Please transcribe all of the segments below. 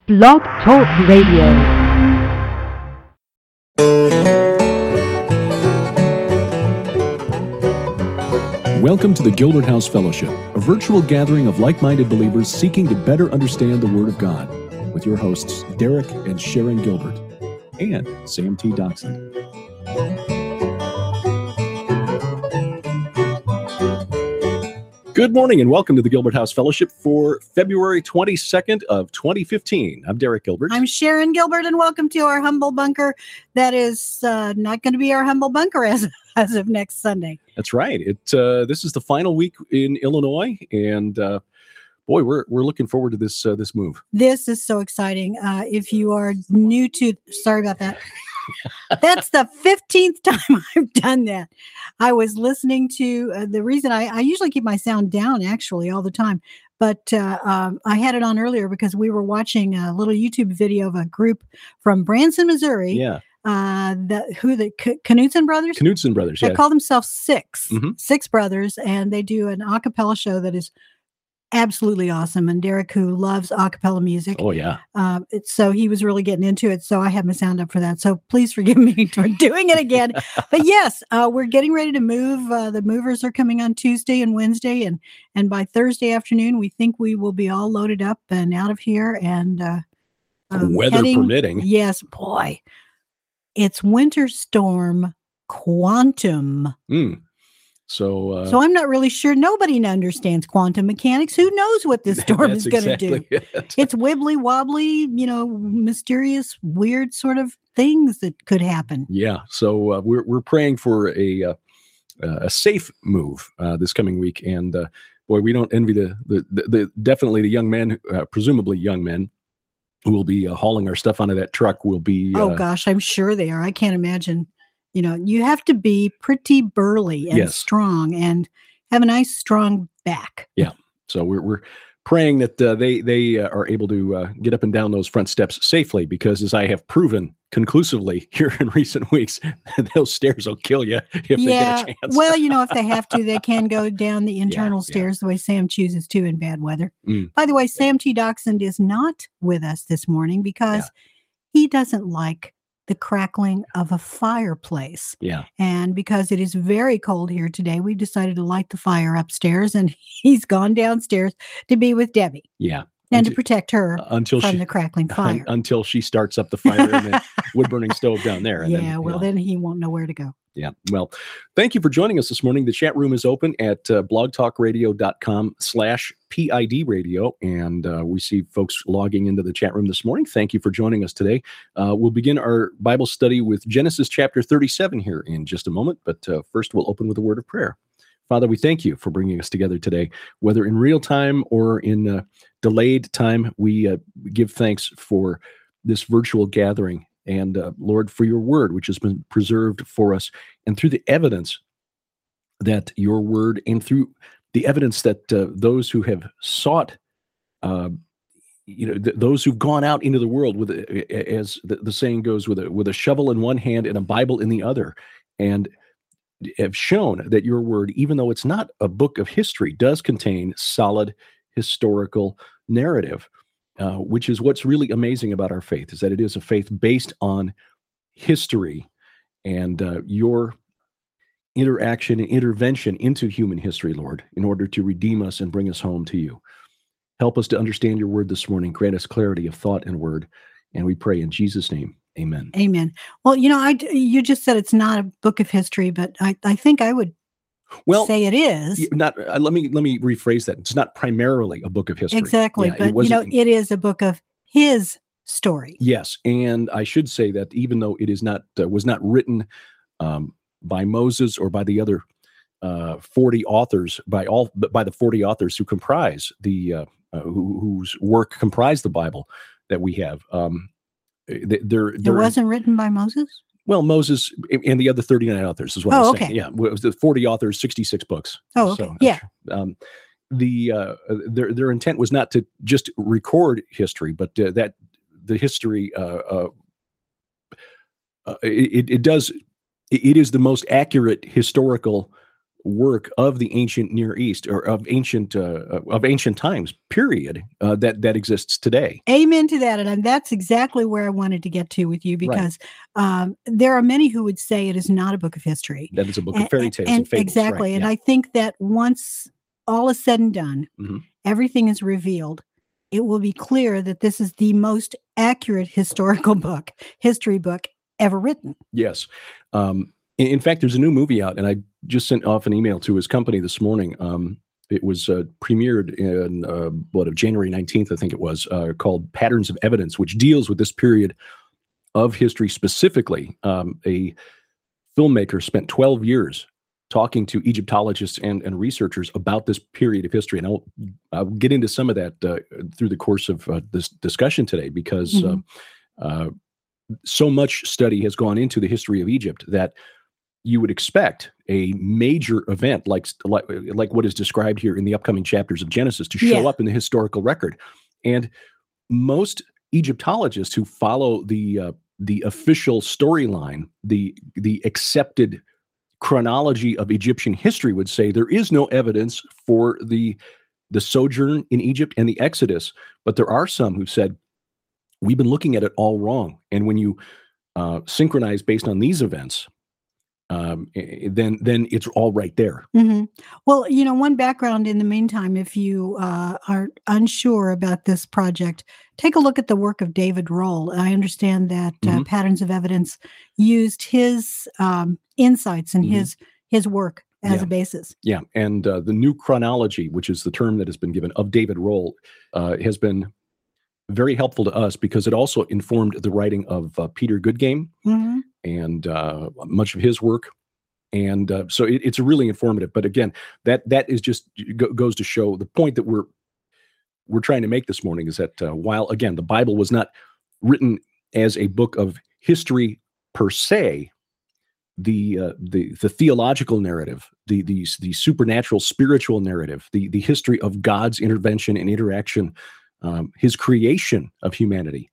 Blog Talk Radio. Welcome to the Gilbert House Fellowship, a virtual gathering of like-minded believers seeking to better understand the Word of God, with your hosts, Derek and Sharon Gilbert, and Sam T. Doxson. Good morning and welcome to the Gilbert House Fellowship for February 22nd of 2015. I'm Derek Gilbert. I'm Sharon Gilbert, and welcome to our humble bunker. That is not going to be our humble bunker as of next Sunday. That's right. This is the final week in Illinois, and boy, we're looking forward to this move. This is so exciting. If you are new to, sorry about that. That's the 15th time I've done that. I was listening to the reason I usually keep my sound down actually all the time, but I had it on earlier because we were watching a little YouTube video of a group from Branson, Missouri. Yeah. The Knudsen brothers? Knudsen brothers, yeah. They call themselves Six. Mm-hmm. Six brothers, and they do an a cappella show that is absolutely awesome. And Derek, who loves a cappella music. Oh, yeah. So he was really getting into it. So I had my sound up for that. So please forgive me for doing it again. But yes, we're getting ready to move. The movers are coming on Tuesday and Wednesday. And by Thursday afternoon, we think we will be all loaded up and out of here. And weather permitting. Yes, boy. It's Winter Storm Quantum. So I'm not really sure. Nobody understands quantum mechanics. Who knows what this storm is going to do? It's wibbly wobbly, mysterious, weird sort of things that could happen. Yeah. So we're praying for a safe move this coming week, and boy, we don't envy the definitely the young men, presumably young men, who will be hauling our stuff onto that truck. Will be. Oh gosh, I'm sure they are. I can't imagine. You have to be pretty burly and strong and have a nice, strong back. Yeah. So we're praying that they are able to get up and down those front steps safely, because as I have proven conclusively here in recent weeks, those stairs will kill you if they get a chance. Well, if they have to, they can go down the internal stairs the way Sam chooses to in bad weather. By the way, Sam T. Doxson is not with us this morning because he doesn't like the crackling of a fireplace. Yeah. And because it is very cold here today, we decided to light the fire upstairs, and he's gone downstairs to be with Debbie. Yeah. And to protect her from the crackling fire. Until she starts up the fire in the wood-burning stove down there. And then he won't know where to go. Yeah. Well, thank you for joining us this morning. The chat room is open at blogtalkradio.com/PID radio. And we see folks logging into the chat room this morning. Thank you for joining us today. We'll begin our Bible study with Genesis chapter 37 here in just a moment. But first, we'll open with a word of prayer. Father, we thank you for bringing us together today, whether in real time or in delayed time. We give thanks for this virtual gathering. And Lord, for your word, which has been preserved for us, and through the evidence that your word, and through the evidence that those who have sought, those who've gone out into the world with, as the saying goes, with a shovel in one hand and a Bible in the other, and have shown that your word, even though it's not a book of history, does contain solid historical narrative. Which is what's really amazing about our faith, is that it is a faith based on history and your interaction and intervention into human history, Lord, in order to redeem us and bring us home to you. Help us to understand your word this morning. Grant us clarity of thought and word. And we pray in Jesus' name. Amen. Amen. Well, you just said it's not a book of history, but I think I would say it is. Not. Let me rephrase that. It's not primarily a book of history. Exactly, but it is a book of his story. Yes, and I should say that even though it is not was not written by Moses or by the other 40 authors, by the 40 authors who comprise the whose work comprise the Bible that we have. It wasn't written by Moses? Well, Moses and the other 39 authors is what I'm saying. Yeah, it was the 40 authors, 66 books. Oh, okay. So, yeah. Their intent was not to just record history, but that the history it is the most accurate historical work of the ancient Near East, or of ancient times, period, that exists today. Amen to that. And that's exactly where I wanted to get to with you, because there are many who would say it is not a book of history. That is a book of fairy tales and fables. Exactly. Right, and yeah. I think that once all is said and done, Mhm. everything is revealed, it will be clear that this is the most accurate history book ever written. Yes. In fact, there's a new movie out, and I just sent off an email to his company this morning. It was premiered in January 19th, I think it was, called Patterns of Evidence, which deals with this period of history specifically. A filmmaker spent 12 years talking to Egyptologists and researchers about this period of history. And I'll get into some of that through the course of this discussion today, because so much study has gone into the history of Egypt that you would expect a major event like what is described here in the upcoming chapters of Genesis to show up in the historical record. And most Egyptologists who follow the official storyline, the accepted chronology of Egyptian history, would say there is no evidence for the sojourn in Egypt and the Exodus. But there are some who said, we've been looking at it all wrong. And when you synchronize based on these events, then it's all right there. Mm-hmm. Well, one background in the meantime, if you are unsure about this project, take a look at the work of David Rohl. I understand that Patterns of Evidence used his insights and his work as a basis. Yeah, and the new chronology, which is the term that has been given of David Rohl, has been very helpful to us, because it also informed the writing of Peter Goodgame and much of his work. And so it's really informative. But again, that is just goes to show the point that we're trying to make this morning, is that while, again, the Bible was not written as a book of history per se, the theological narrative, the supernatural spiritual narrative, the history of God's intervention and interaction, his creation of humanity,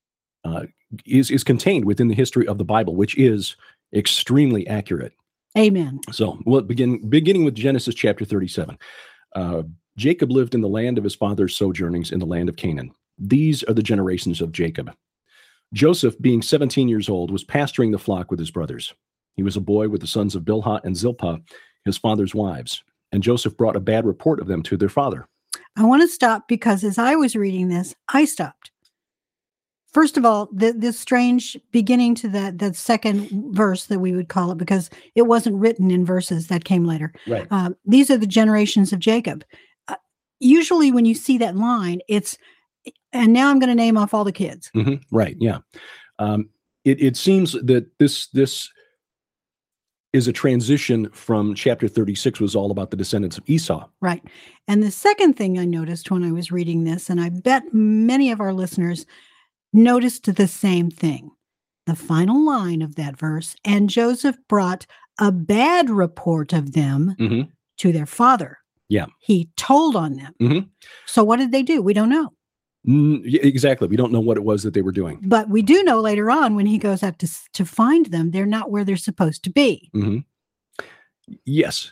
is contained within the history of the Bible, which is extremely accurate. Amen. So we'll beginning with Genesis chapter 37. Jacob lived in the land of his father's sojournings in the land of Canaan. These are the generations of Jacob. Joseph, being 17 years old, was pasturing the flock with his brothers. He was a boy with the sons of Bilhah and Zilpah, his father's wives, and Joseph brought a bad report of them to their father. I want to stop, because as I was reading this, I stopped. First of all, this strange beginning to that second verse, that we would call it, because it wasn't written in verses that came later. Right. These are the generations of Jacob. Usually when you see that line, it's, and now I'm going to name off all the kids. Right, yeah. It seems that this is a transition from chapter 36, was all about the descendants of Esau. Right. And the second thing I noticed when I was reading this, and I bet many of our listeners noticed the same thing, the final line of that verse, and Joseph brought a bad report of them to their father. Yeah. He told on them. So what did they do? We don't know. Exactly. We don't know what it was that they were doing. But we do know later on, when he goes out to find them, they're not where they're supposed to be. Yes.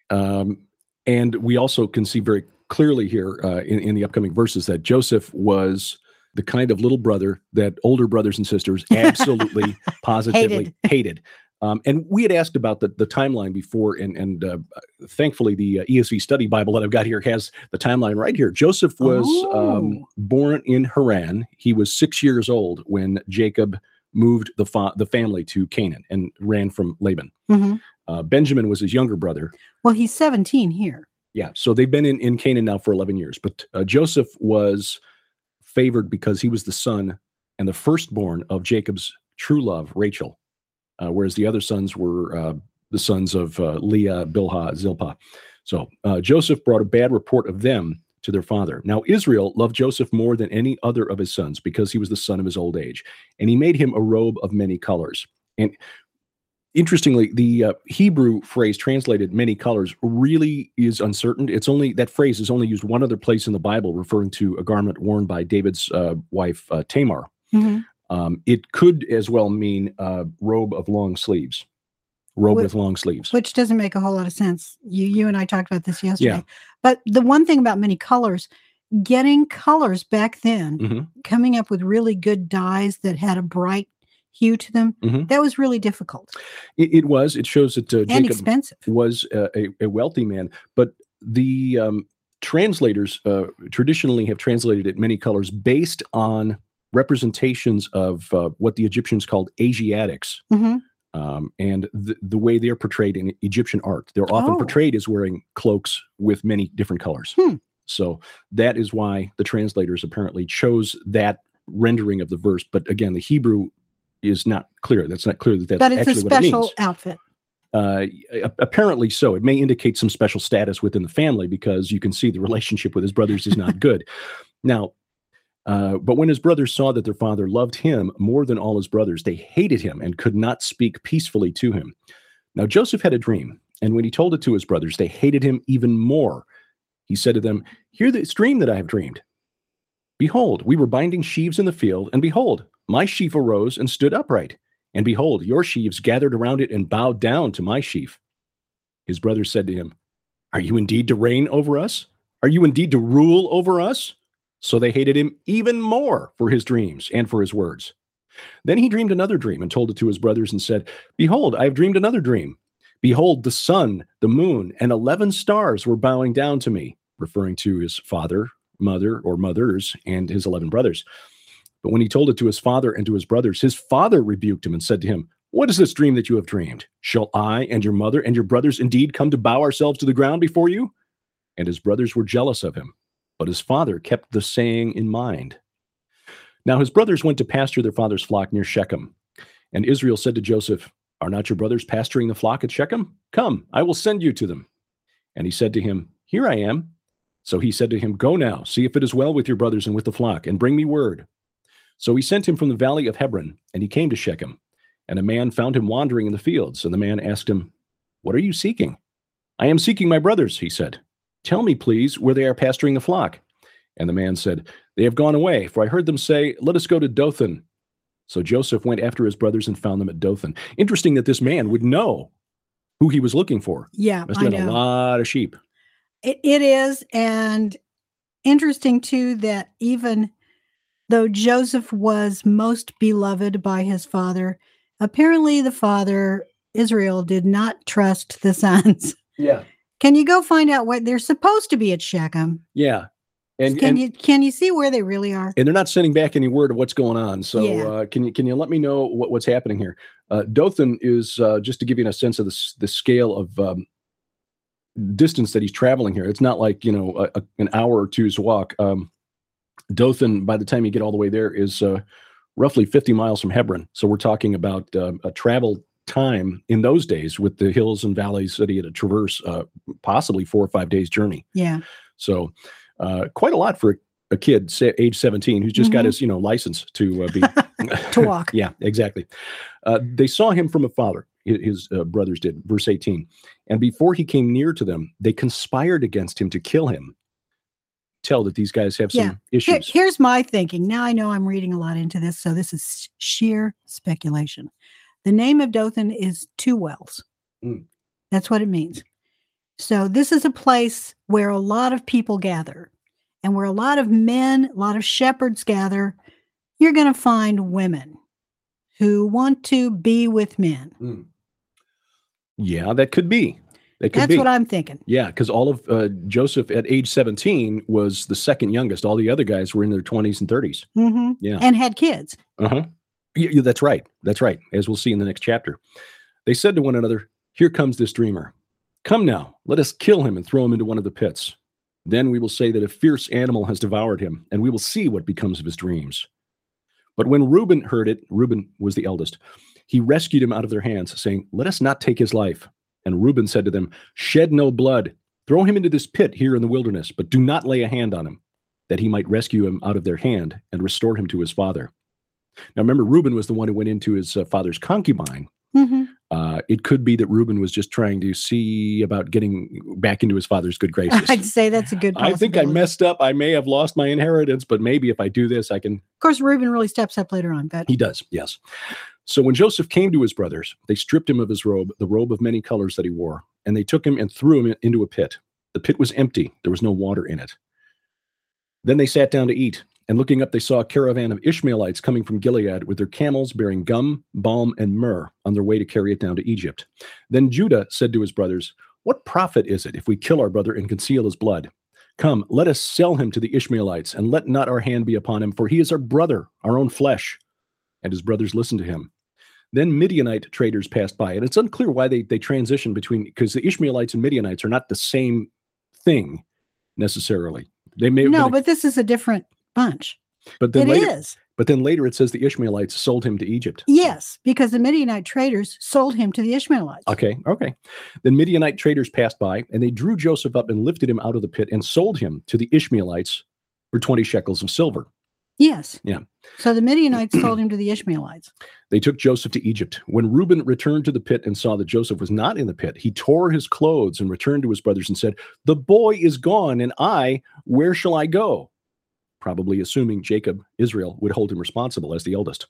And we also can see very clearly here in the upcoming verses that Joseph was the kind of little brother that older brothers and sisters absolutely, positively hated. And we had asked about the timeline before, and thankfully the ESV Study Bible that I've got here has the timeline right here. Joseph was born in Haran. He was 6 years old when Jacob moved the family to Canaan and ran from Laban. Benjamin was his younger brother. Well, he's 17 here. Yeah, so they've been in Canaan now for 11 years. But Joseph was favored because he was the son and the firstborn of Jacob's true love, Rachel. Whereas the other sons were the sons of Leah, Bilhah, Zilpah. So Joseph brought a bad report of them to their father. Now Israel loved Joseph more than any other of his sons, because he was the son of his old age. And he made him a robe of many colors. And interestingly, the Hebrew phrase translated many colors really is uncertain. That phrase is only used one other place in the Bible, referring to a garment worn by David's wife, Tamar. It could as well mean a robe of long sleeves. robe Wh- with long sleeves. which doesn't make a whole lot of sense. You and I talked about this yesterday. Yeah. But the one thing about many colors, getting colors back then, Mhm. coming up with really good dyes that had a bright hue to them, Mhm. that was really difficult It was. It shows that and Jacob expensive. was a wealthy man, but the translators traditionally have translated it many colors based on representations of what the Egyptians called Asiatics. Hmm. And the way they're portrayed in Egyptian art. They're often Oh. portrayed as wearing cloaks with many different colors. Hmm. So that is why the translators apparently chose that rendering of the verse. But again, the Hebrew is not clear. That's not clear that that's But it's a actually what it means. special outfit. Apparently so. It may indicate some special status within the family because you can see the relationship with his brothers is not good. Now, but when his brothers saw that their father loved him more than all his brothers, they hated him and could not speak peacefully to him. Now, Joseph had a dream, and when he told it to his brothers, they hated him even more. He said to them, "Hear this dream that I have dreamed. Behold, we were binding sheaves in the field, and behold, my sheaf arose and stood upright. And behold, your sheaves gathered around it and bowed down to my sheaf." His brothers said to him, "Are you indeed to reign over us? Are you indeed to rule over us?" So they hated him even more for his dreams and for his words. Then he dreamed another dream and told it to his brothers and said, "Behold, I have dreamed another dream. Behold, the sun, the moon, and 11 stars were bowing down to me," referring to his father, mother, or mothers, and his 11 brothers. But when he told it to his father and to his brothers, his father rebuked him and said to him, "What is this dream that you have dreamed? Shall I and your mother and your brothers indeed come to bow ourselves to the ground before you?" And his brothers were jealous of him, but his father kept the saying in mind. Now his brothers went to pasture their father's flock near Shechem. And Israel said to Joseph, "Are not your brothers pasturing the flock at Shechem? Come, I will send you to them." And he said to him, "Here I am." So he said to him, "Go now, see if it is well with your brothers and with the flock, and bring me word." So he sent him from the valley of Hebron, and he came to Shechem. And a man found him wandering in the fields. And the man asked him, "What are you seeking?" "I am seeking my brothers," he said. "Tell me, please, where they are pasturing the flock." And the man said, "They have gone away, for I heard them say, 'Let us go to Dothan.'" So Joseph went after his brothers and found them at Dothan. Interesting that this man would know who he was looking for. Yeah, Must I have been a know. lot of sheep. It is. And interesting, too, that even though Joseph was most beloved by his father, apparently the father, Israel, did not trust the sons. Yeah. Can you go find out what they're supposed to be at Shechem? Yeah. And Can you see where they really are? they're not sending back any word of what's going on. So Yeah. Can you let me know what's happening here? Dothan is, just to give you a sense of the scale of distance that he's traveling here. It's not like, an hour or two's walk. Dothan, by the time you get all the way there, is roughly 50 miles from Hebron. So we're talking about a travel time in those days with the hills and valleys that he had to traverse, possibly 4 or 5 days journey. Yeah. So quite a lot for a kid, age 17, who's just got his, license to be To walk. Yeah, exactly. They saw him from afar. His brothers did. Verse 18. And before he came near to them, they conspired against him to kill him. Tell that these guys have some issues. Here's my thinking. Now I know I'm reading a lot into this, so this is sheer speculation. The name of Dothan is two wells. Mm. That's what it means. So this is a place where a lot of people gather, and where a lot of men, a lot of shepherds gather. You're going to find women who want to be with men. Mm. Yeah, that could be. That's what I'm thinking. Yeah, because all of Joseph at age 17 was the second youngest. All the other guys were in their 20s and 30s. Mm-hmm. Yeah. And had kids. Uh-huh. Yeah, that's right. That's right. As we'll see in the next chapter. They said to one another, "Here comes this dreamer. Come now, let us kill him and throw him into one of the pits. Then we will say that a fierce animal has devoured him, and we will see what becomes of his dreams." But when Reuben heard it, Reuben was the eldest, he rescued him out of their hands, saying, "Let us not take his life." And Reuben said to them, "Shed no blood. Throw him into this pit here in the wilderness, but do not lay a hand on him, that he might rescue him out of their hand and restore him to his father." Now remember, Reuben was the one who went into his father's concubine. Mm-hmm. It could be that Reuben was just trying to see about getting back into his father's good graces. I'd say that's a good I think I possibility. messed up. I may have lost my inheritance, but maybe if I do this, I can. Of course, Reuben really steps up later on, but He does, yes. So when Joseph came to his brothers, they stripped him of his robe, the robe of many colors that he wore, and they took him and threw him into a pit. The pit was empty. There was no water in it. Then they sat down to eat, and looking up, they saw a caravan of Ishmaelites coming from Gilead with their camels bearing gum, balm, and myrrh on their way to carry it down to Egypt. Then Judah said to his brothers, "What profit is it if we kill our brother and conceal his blood? Come, let us sell him to the Ishmaelites, and let not our hand be upon him, for he is our brother, our own flesh." And his brothers listened to him. Then Midianite traders passed by, and it's unclear why they transitioned between, because the Ishmaelites and Midianites are not the same thing necessarily. They may No, but this is a different bunch. but then It later, is. But then later it says the Ishmaelites sold him to Egypt. Yes, because the Midianite traders sold him to the Ishmaelites. Okay. Then Midianite traders passed by, and they drew Joseph up and lifted him out of the pit and sold him to the Ishmaelites for 20 shekels of silver. Yes. Yeah. So the Midianites sold him to the Ishmaelites. They took Joseph to Egypt. When Reuben returned to the pit and saw that Joseph was not in the pit, he tore his clothes and returned to his brothers and said, "The boy is gone, and where shall I go?" Probably assuming Jacob, Israel, would hold him responsible as the eldest.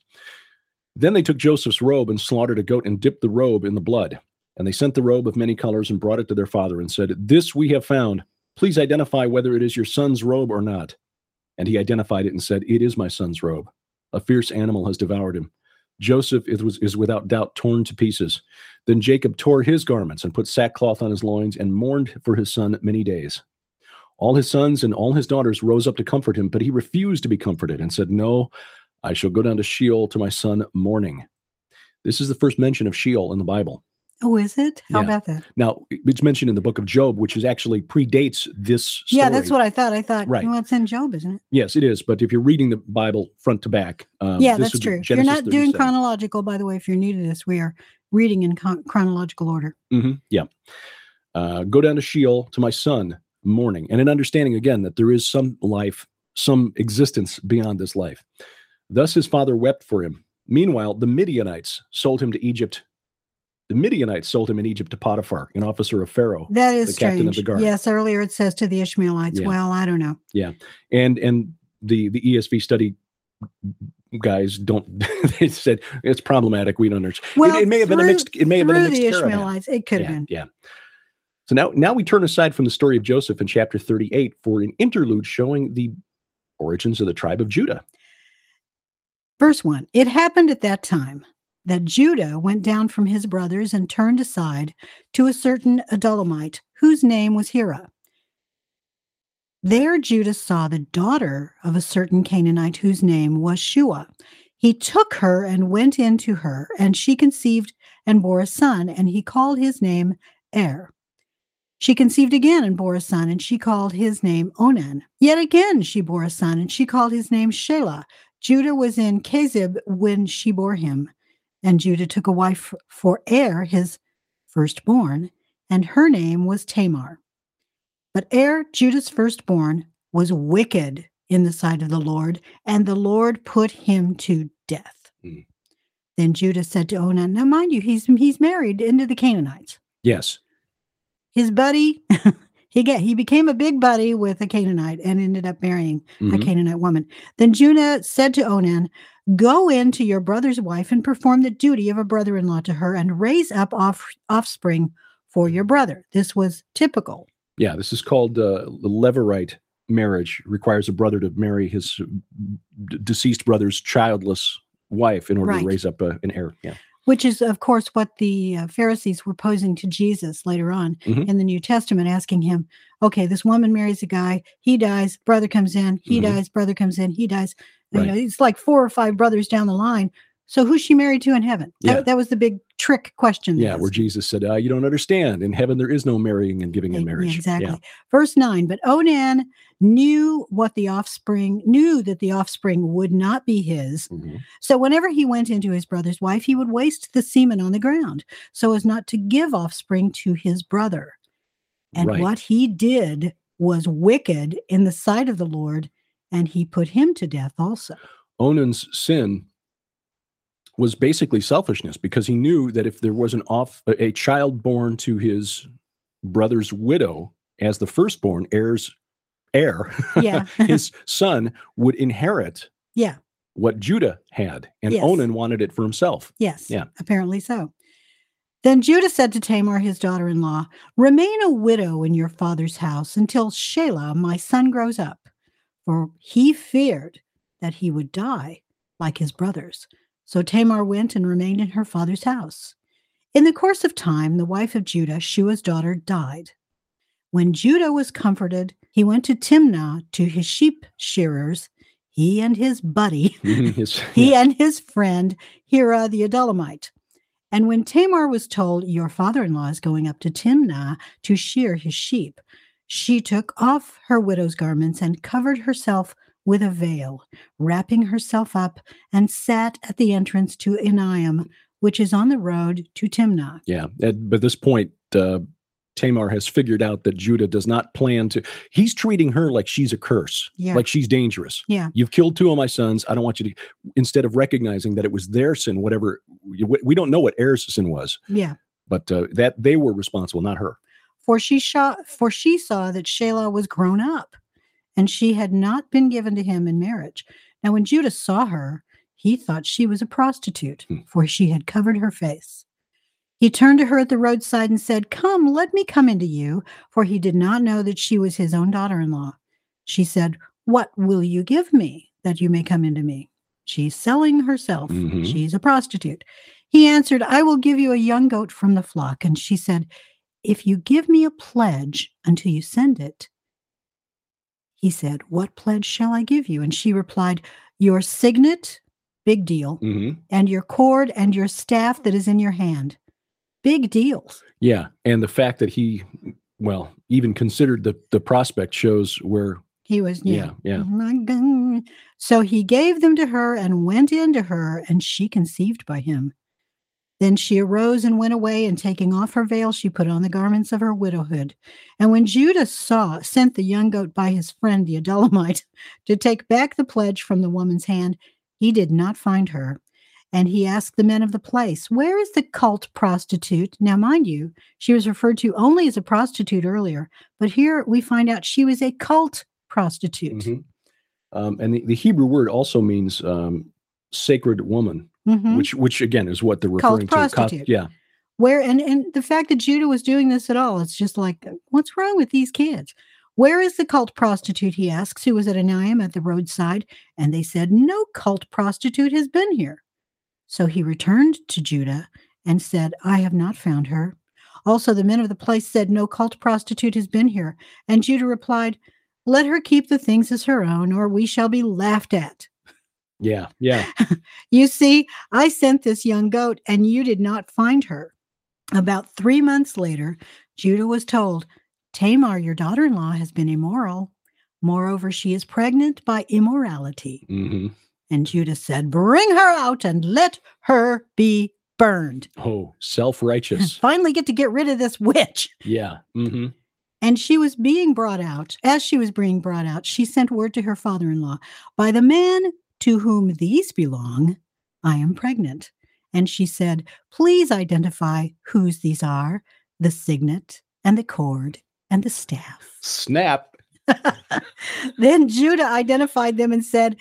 Then they took Joseph's robe and slaughtered a goat and dipped the robe in the blood. And they sent the robe of many colors and brought it to their father and said, "This we have found. Please identify whether it is your son's robe or not." And he identified it and said, "It is my son's robe. A fierce animal has devoured him. Joseph is without doubt torn to pieces." Then Jacob tore his garments and put sackcloth on his loins and mourned for his son many days. All his sons and all his daughters rose up to comfort him, but he refused to be comforted and said, "No, I shall go down to Sheol to my son mourning." This is the first mention of Sheol in the Bible. Oh, is it? How Yeah. about that? Now, it's mentioned in the book of Job, which is actually predates this story. Yeah, that's what I thought. Right. Well, it's in Job, isn't it? Yes, it is. But if you're reading the Bible front to back, Yeah, this that's would be true. You're Genesis not doing 37. chronological, by the way. If you're new to this, we are reading in chronological order. Yeah. Go down to Sheol to my son mourning, and an understanding again that there is some life, some existence beyond this life. Thus his father wept for him. Meanwhile, the Midianites sold him to Egypt. The Midianites sold him in Egypt to Potiphar, an officer of Pharaoh. That is the captain of strange. the guard. Yes, earlier it says to the Ishmaelites. Yeah. Well, I don't know. Yeah. And the ESV study guys don't they said it's problematic. We don't understand. Well, it may have been a mixed through caravan. the Ishmaelites. It could have been. Yeah. So now we turn aside from the story of Joseph in chapter 38 for an interlude showing the origins of the tribe of Judah. Verse 1, it happened at that time that Judah went down from his brothers and turned aside to a certain Adullamite, whose name was Hira. There Judah saw the daughter of a certain Canaanite, whose name was Shua. He took her and went in to her, and she conceived and bore a son, and he called his name Er. She conceived again and bore a son, and she called his name Onan. Yet again she bore a son, and she called his name Shelah. Judah was in Kezib when she bore him, and Judah took a wife for Er, his firstborn, and her name was Tamar. But Er, Judah's firstborn, was wicked in the sight of the Lord, and the Lord put him to death. Then Judah said to Onan, now mind you, he's married into the Canaanites. Yes. His buddy, he became a big buddy with a Canaanite and ended up marrying a Canaanite woman. Then Judah said to Onan, go in to your brother's wife and perform the duty of a brother-in-law to her and raise up offspring for your brother. This was typical. Yeah, this is called the Levirate marriage. Requires a brother to marry his deceased brother's childless wife in order to raise up an heir. Yeah. Which is, of course, what the Pharisees were posing to Jesus later on in the New Testament, asking him, okay, this woman marries a guy, he dies, brother comes in, he dies, brother comes in, he dies. You know, it's like 4 or 5 brothers down the line. So who's she married to in heaven? That was the big trick question. Yeah, where Jesus said, you don't understand. In heaven, there is no marrying and giving in marriage. Exactly. Yeah. Verse 9, but Onan knew that the offspring would not be his. So whenever he went into his brother's wife, he would waste the semen on the ground so as not to give offspring to his brother. And what he did was wicked in the sight of the Lord, and he put him to death also. Onan's sin was basically selfishness, because he knew that if there was a child born to his brother's widow as the firstborn heir, his son would inherit what Judah had, and Yes. Onan wanted it for himself. Yes, Yeah. apparently so. Then Judah said to Tamar, his daughter-in-law, "Remain a widow in your father's house until Shelah, my son, grows up." For he feared that he would die like his brothers. So Tamar went and remained in her father's house. In the course of time, the wife of Judah, Shua's daughter, died. When Judah was comforted, he went to Timnah to his sheep shearers, he and his buddy, he and his friend, Hira the Adullamite. And when Tamar was told, "Your father-in-law is going up to Timnah to shear his sheep," she took off her widow's garments and covered herself with a veil, wrapping herself up, and sat at the entrance to Enaim, which is on the road to Timnah. Yeah. But this point, Tamar has figured out that Judah does not plan to. He's treating her like she's a curse, Yeah. like she's dangerous. Yeah. You've killed two of my sons. I don't want you to, instead of recognizing that it was their sin, whatever. We don't know what Er's sin was, Yeah. but that they were responsible, not her. For she saw that Shelah was grown up, and she had not been given to him in marriage. Now, when Judah saw her, he thought she was a prostitute, for she had covered her face. He turned to her at the roadside and said, "Come, let me come into you," for he did not know that she was his own daughter-in-law. She said, "What will you give me that you may come into me?" She's selling herself. Mhm. She's a prostitute. He answered, "I will give you a young goat from the flock." And she said, "If you give me a pledge until you send it." He said, "What pledge shall I give you?" And she replied, "Your signet," big deal, Mm-hmm. "and your cord and your staff that is in your hand." Big deals. Yeah. And the fact that he, well, even considered the prospect shows where He was, Yeah. So he gave them to her and went in to her, and she conceived by him. Then she arose and went away, and taking off her veil, she put on the garments of her widowhood. And when Judah sent the young goat by his friend the Adullamite to take back the pledge from the woman's hand, he did not find her. And he asked the men of the place, "Where is the cult prostitute?" Now, mind you, she was referred to only as a prostitute earlier, but here we find out she was a cult prostitute. Mm-hmm. And the Hebrew word also means sacred woman, which again is what they're referring Cult to. prostitute. Yeah. Where and the fact that Judah was doing this at all, it's just like, what's wrong with these kids? "Where is the cult prostitute?" he asks, "who was at Enaim at the roadside?" And they said, "No cult prostitute has been here." So he returned to Judah and said, "I have not found her." Also, the men of the place said, "No cult prostitute has been here." And Judah replied, "Let her keep the things as her own, or we shall be laughed at." Yeah. Yeah. "You see, I sent this young goat, and you did not find her." About 3 months later, Judah was told, "Tamar, your daughter-in-law, has been immoral. Moreover, she is pregnant by immorality." Mm-hmm. And Judah said, "Bring her out and let her be burned." Oh, self-righteous. Finally get rid of this witch. Yeah. Mm-hmm. And she was being brought out. As she was being brought out, she sent word to her father-in-law, "By the man to whom these belong, I am pregnant." And she said, "Please identify whose these are, the signet and the cord and the staff." Snap. Then Judah identified them and said,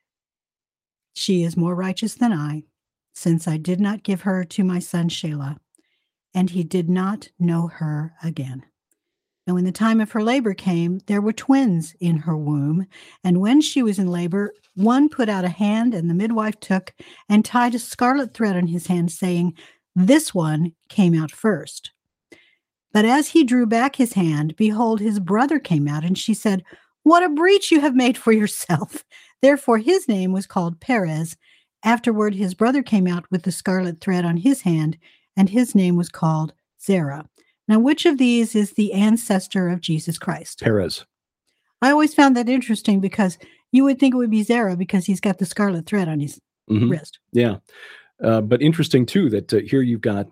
"She is more righteous than I, since I did not give her to my son Shelah." And he did not know her again. And when the time of her labor came, there were twins in her womb. And when she was in labor, one put out a hand, and the midwife took and tied a scarlet thread on his hand, saying, "This one came out first." But as he drew back his hand, behold, his brother came out, and she said, "What a breach you have made for yourself." Therefore his name was called Perez. Afterward his brother came out with the scarlet thread on his hand, and his name was called Zerah. Now, which of these is the ancestor of Jesus Christ? Perez. I always found that interesting, because you would think it would be Zerah because he's got the scarlet thread on his wrist. Yeah. But interesting, too, that here you've got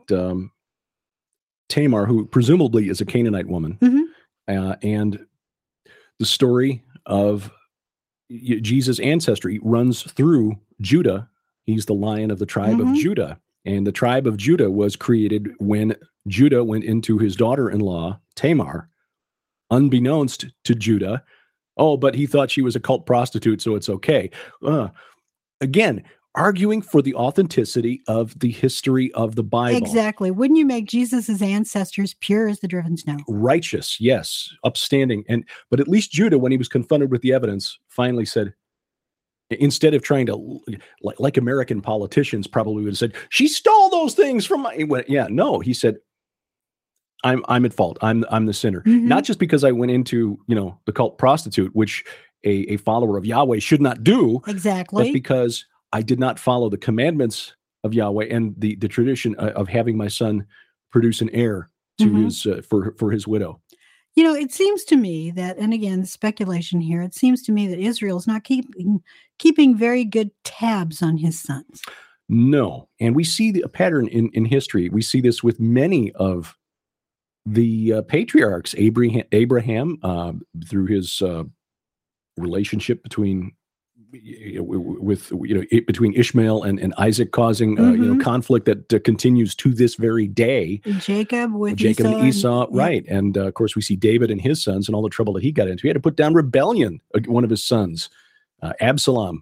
Tamar, who presumably is a Canaanite woman, and the story of Jesus' ancestry runs through Judah. He's the lion of the tribe of Judah. And the tribe of Judah was created when Judah went into his daughter-in-law, Tamar, unbeknownst to Judah. Oh, but he thought she was a cult prostitute, so it's okay. again, arguing for the authenticity of the history of the Bible. Exactly. Wouldn't you make Jesus's ancestors pure as the driven snow? Righteous, yes, upstanding. But at least Judah, when he was confronted with the evidence, finally said, instead of trying to, like American politicians probably would have said, she stole those things from my. Yeah, no, he said, I'm at fault. I'm the sinner. Mhm. Not just because I went into, the cult prostitute, which a follower of Yahweh should not do, but Exactly. because I did not follow the commandments of Yahweh and the tradition of having my son produce an heir to Mhm. his for his widow. It seems to me that, and again, speculation here, it seems to me that Israel's not keeping very good tabs on his sons. No, and we see a pattern in history. We see this with many of the patriarchs. Abraham through his relationship between between Ishmael and Isaac, causing Mhm. conflict that continues to this very day. Jacob with Jacob and Esau, yeah. right? And of course, we see David and his sons and all the trouble that he got into. He had to put down rebellion. One of his sons, Absalom,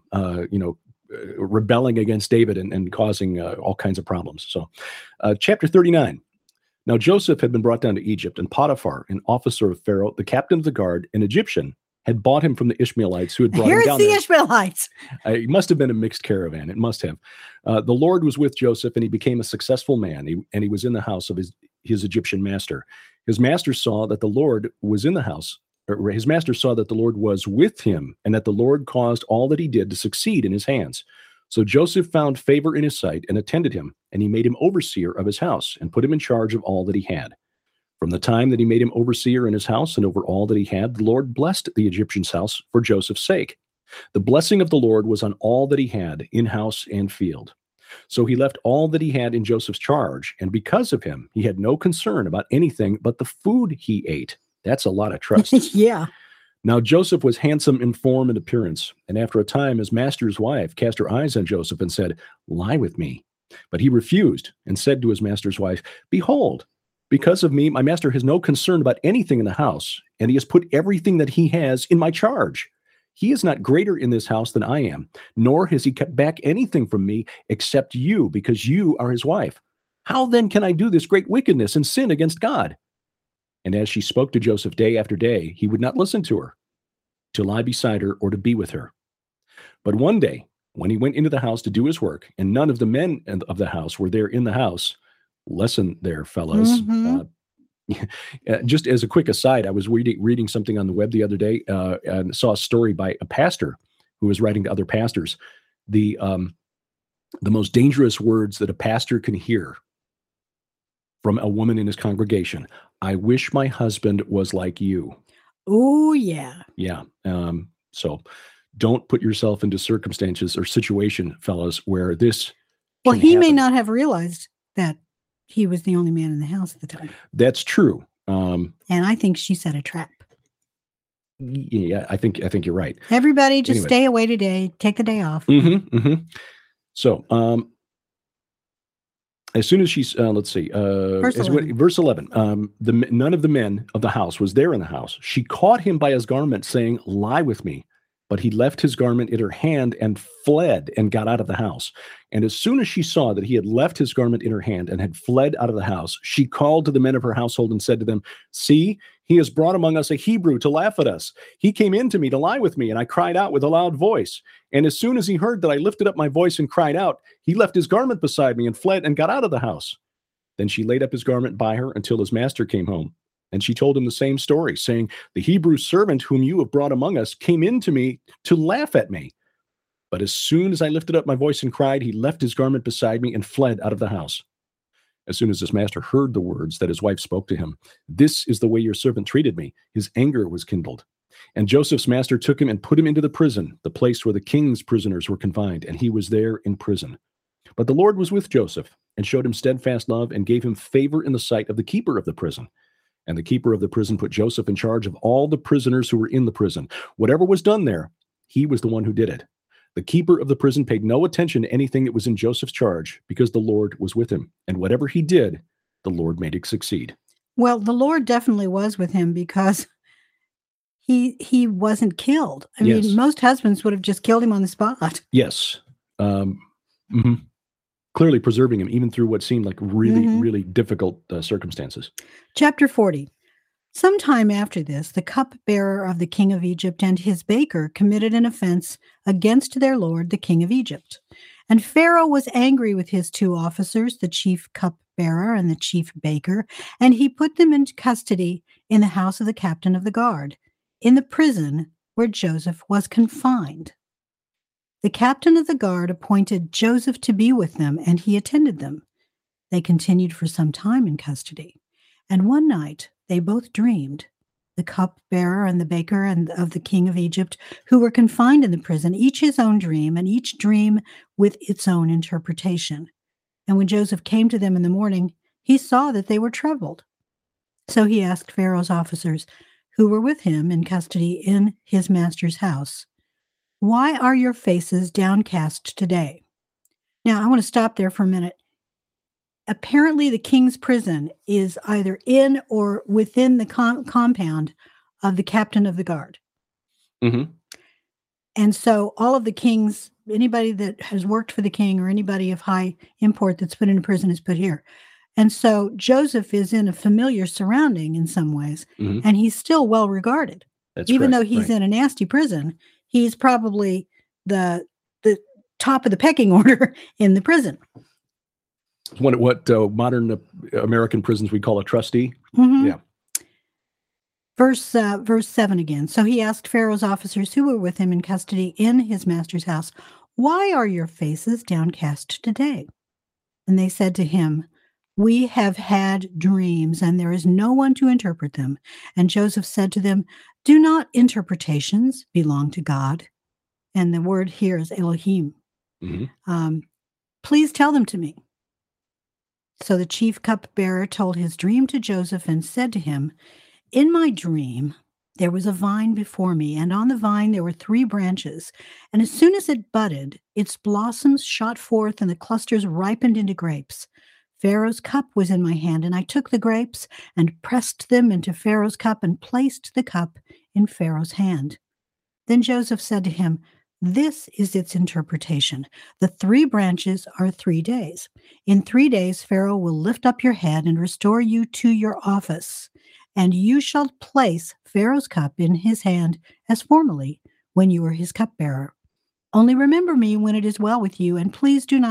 rebelling against David and causing all kinds of problems. So, chapter 39. Now Joseph had been brought down to Egypt, and Potiphar, an officer of Pharaoh, the captain of the guard, an Egyptian, had bought him from the Ishmaelites who had brought him Here's down the there. Ishmaelites. It must have been a mixed caravan. It must have. The Lord was with Joseph, and he became a successful man. He was in the house of his Egyptian master. His master saw that the Lord was in the house. Or his master saw that the Lord was with him, and that the Lord caused all that he did to succeed in his hands. So Joseph found favor in his sight and attended him, and he made him overseer of his house and put him in charge of all that he had. From the time that he made him overseer in his house and over all that he had, the Lord blessed the Egyptian's house for Joseph's sake. The blessing of the Lord was on all that he had in house and field. So he left all that he had in Joseph's charge, and because of him, he had no concern about anything but the food he ate. That's a lot of trust. Yeah. Now Joseph was handsome in form and appearance, and after a time his master's wife cast her eyes on Joseph and said, "Lie with me." But he refused and said to his master's wife, "Behold, because of me, my master has no concern about anything in the house, and he has put everything that he has in my charge. He is not greater in this house than I am, nor has he kept back anything from me except you, because you are his wife. How then can I do this great wickedness and sin against God?" And as she spoke to Joseph day after day, he would not listen to her, to lie beside her or to be with her. But one day, when he went into the house to do his work, and none of the men of the house were there in the house, lesson there, fellas. Mhm. Just as a quick aside, I was reading something on the web the other day and saw a story by a pastor who was writing to other pastors. The most dangerous words that a pastor can hear from a woman in his congregation: "I wish my husband was like you." Oh, yeah. Yeah. So don't put yourself into circumstances or situation, fellas, where this Well, can he may happen. not have realized that he was the only man in the house at the time. That's true. And I think she set a trap. Yeah, I think you're right. Everybody just Anyway. stay away today. Take the day off. So, as soon as she's, let's see, Verse 11. verse 11, none of the men of the house was there in the house. She caught him by his garment, saying, "Lie with me." But he left his garment in her hand and fled and got out of the house. And as soon as she saw that he had left his garment in her hand and had fled out of the house, she called to the men of her household and said to them, "See, he has brought among us a Hebrew to laugh at us. He came in to me to lie with me, and I cried out with a loud voice. And as soon as he heard that I lifted up my voice and cried out, he left his garment beside me and fled and got out of the house." Then she laid up his garment by her until his master came home. And she told him the same story, saying, "The Hebrew servant whom you have brought among us came in to me to laugh at me. But as soon as I lifted up my voice and cried, he left his garment beside me and fled out of the house." As soon as his master heard the words that his wife spoke to him, "This is the way your servant treated me," his anger was kindled. And Joseph's master took him and put him into the prison, the place where the king's prisoners were confined, and he was there in prison. But the Lord was with Joseph and showed him steadfast love and gave him favor in the sight of the keeper of the prison. And the keeper of the prison put Joseph in charge of all the prisoners who were in the prison. Whatever was done there, he was the one who did it. The keeper of the prison paid no attention to anything that was in Joseph's charge, because the Lord was with him. And whatever he did, the Lord made it succeed. Well, the Lord definitely was with him, because he wasn't killed. I Yes. mean, most husbands would have just killed him on the spot. Yes. Um, mhm. Clearly preserving him even through what seemed like really, Mhm. really difficult circumstances. Chapter 40. Sometime after this, the cupbearer of the king of Egypt and his baker committed an offense against their lord, the king of Egypt. And Pharaoh was angry with his two officers, the chief cupbearer and the chief baker, and he put them into custody in the house of the captain of the guard, in the prison where Joseph was confined. The captain of the guard appointed Joseph to be with them, and he attended them. They continued for some time in custody. And one night they both dreamed, the cupbearer and the baker and of the king of Egypt, who were confined in the prison, each his own dream, and each dream with its own interpretation. And when Joseph came to them in the morning, he saw that they were troubled. So he asked Pharaoh's officers, who were with him in custody in his master's house, "Why are your faces downcast today?" Now, I want to stop there for a minute. Apparently, the king's prison is either in or within the compound of the captain of the guard. Mm-hmm. And so all of the kings, anybody that has worked for the king or anybody of high import that's put into prison is put here. And so Joseph is in a familiar surrounding in some ways, Mm-hmm. and he's still well regarded. That's Even correct. though he's Right. in a nasty prison, he's probably the top of the pecking order in the prison. What modern American prisons we call a trustee. Mhm. Yeah. Verse 7 again. So he asked Pharaoh's officers who were with him in custody in his master's house, "Why are your faces downcast today?" And they said to him, "We have had dreams, and there is no one to interpret them." And Joseph said to them, "Do not interpretations belong to God?" And the word here is Elohim. Mm-hmm. Please tell them to me. So the chief cupbearer told his dream to Joseph and said to him, "In my dream, there was a vine before me, and on the vine there were 3 branches. And as soon as it budded, its blossoms shot forth, and the clusters ripened into grapes. Pharaoh's cup was in my hand, and I took the grapes and pressed them into Pharaoh's cup and placed the cup in Pharaoh's hand." Then Joseph said to him, "This is its interpretation. The 3 branches are 3 days. In 3 days, Pharaoh will lift up your head and restore you to your office. And you shall place Pharaoh's cup in his hand as formerly when you were his cupbearer. Only remember me when it is well with you, and please do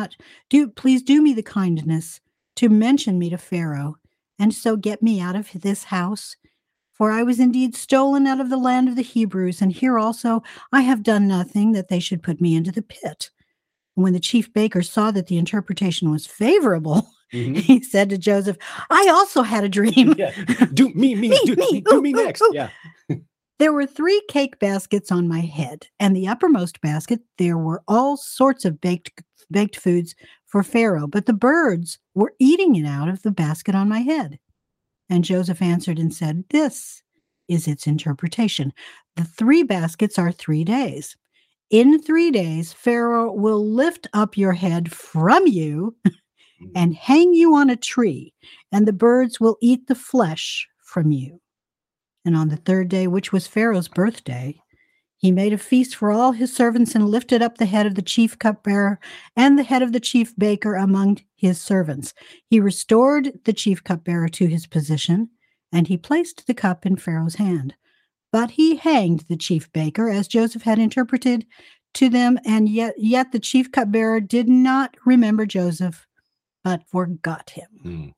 me the kindness to mention me to Pharaoh, and so get me out of this house. For I was indeed stolen out of the land of the Hebrews, and here also I have done nothing that they should put me into the pit." When the chief baker saw that the interpretation was favorable, Mm-hmm. he said to Joseph, "I also had a dream." Yeah. Do me next. Yeah. "There were 3 cake baskets on my head, and the uppermost basket there were all sorts of baked foods for Pharaoh, but the birds were eating it out of the basket on my head." And Joseph answered and said, "This is its interpretation. The 3 baskets are 3 days. In 3 days, Pharaoh will lift up your head from you and hang you on a tree, and the birds will eat the flesh from you." And on the 3rd day, which was Pharaoh's birthday, he made a feast for all his servants and lifted up the head of the chief cupbearer and the head of the chief baker among his servants. He restored the chief cupbearer to his position, and he placed the cup in Pharaoh's hand. But he hanged the chief baker, as Joseph had interpreted to them, and yet the chief cupbearer did not remember Joseph, but forgot him. Mm.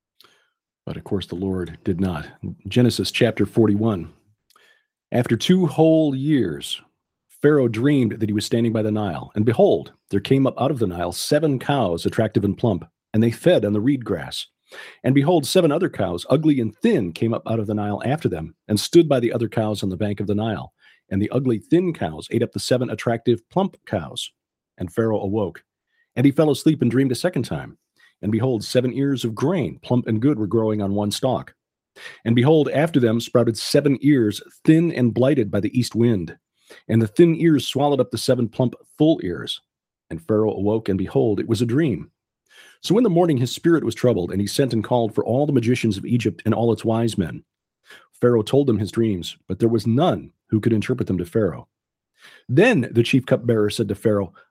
But of course, the Lord did not. Genesis chapter 41. After 2 whole years, Pharaoh dreamed that he was standing by the Nile, and behold, there came up out of the Nile 7 cows, attractive and plump, and they fed on the reed grass. And behold, 7 other cows, ugly and thin, came up out of the Nile after them, and stood by the other cows on the bank of the Nile. And the ugly, thin cows ate up the 7 attractive, plump cows. And Pharaoh awoke, and he fell asleep and dreamed a second time. And behold, 7 ears of grain, plump and good, were growing on one stalk. And behold, after them sprouted 7 ears, thin and blighted by the east wind. And the thin ears swallowed up the 7 plump, full ears. And Pharaoh awoke, and behold, it was a dream. So in the morning his spirit was troubled, and he sent and called for all the magicians of Egypt and all its wise men. Pharaoh told them his dreams, but there was none who could interpret them to Pharaoh. Then the chief cupbearer said to Pharaoh,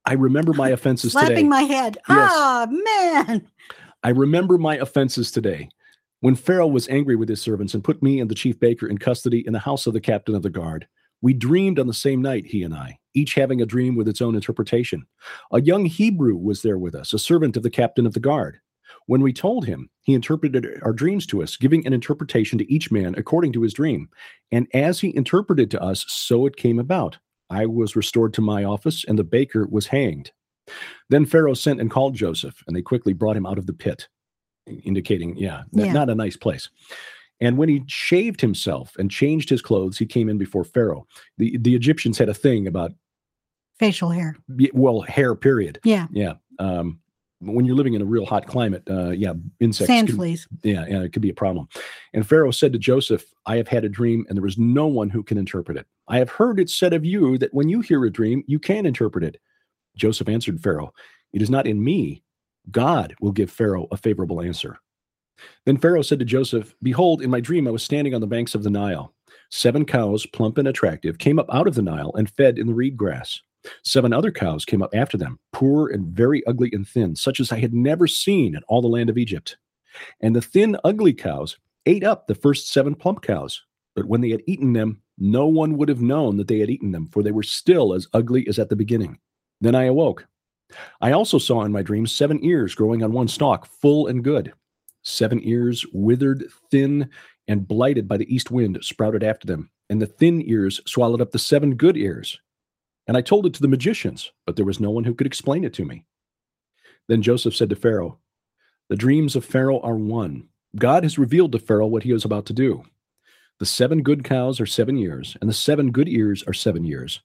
I remember my offenses Slapping today. my head. Yes. Ah, man. I remember my offenses today. When Pharaoh was angry with his servants and put me and the chief baker in custody in the house of the captain of the guard, we dreamed on the same night, he and I, each having a dream with its own interpretation. A young Hebrew was there with us, a servant of the captain of the guard. When we told him, he interpreted our dreams to us, giving an interpretation to each man according to his dream. And as he interpreted to us, so it came about. I was restored to my office, and the baker was hanged. Then Pharaoh sent and called Joseph, and they quickly brought him out of the pit, indicating, not a nice place. And when he shaved himself and changed his clothes, he came in before Pharaoh. The Egyptians had a thing about facial hair. Well, hair, period. Yeah. Yeah. When you're living in a real hot climate, insects. Sand fleas. It could be a problem. And Pharaoh said to Joseph, I have had a dream, and there is no one who can interpret it. I have heard it said of you that when you hear a dream, you can interpret it. Joseph answered Pharaoh, it is not in me. God will give Pharaoh a favorable answer. Then Pharaoh said to Joseph, behold, in my dream I was standing on the banks of the Nile. 7 cows, plump and attractive, came up out of the Nile and fed in the reed grass. 7 other cows came up after them, poor and very ugly and thin, such as I had never seen in all the land of Egypt. And the thin, ugly cows ate up the first 7 plump cows. But when they had eaten them, no one would have known that they had eaten them, for they were still as ugly as at the beginning. Then I awoke. I also saw in my dream 7 ears growing on one stalk, full and good. 7 ears, withered, thin, and blighted by the east wind, sprouted after them. And the thin ears swallowed up the 7 good ears. And I told it to the magicians, but there was no one who could explain it to me. Then Joseph said to Pharaoh, the dreams of Pharaoh are one. God has revealed to Pharaoh what he is about to do. The 7 good cows are 7 years, and the 7 good ears are 7 years.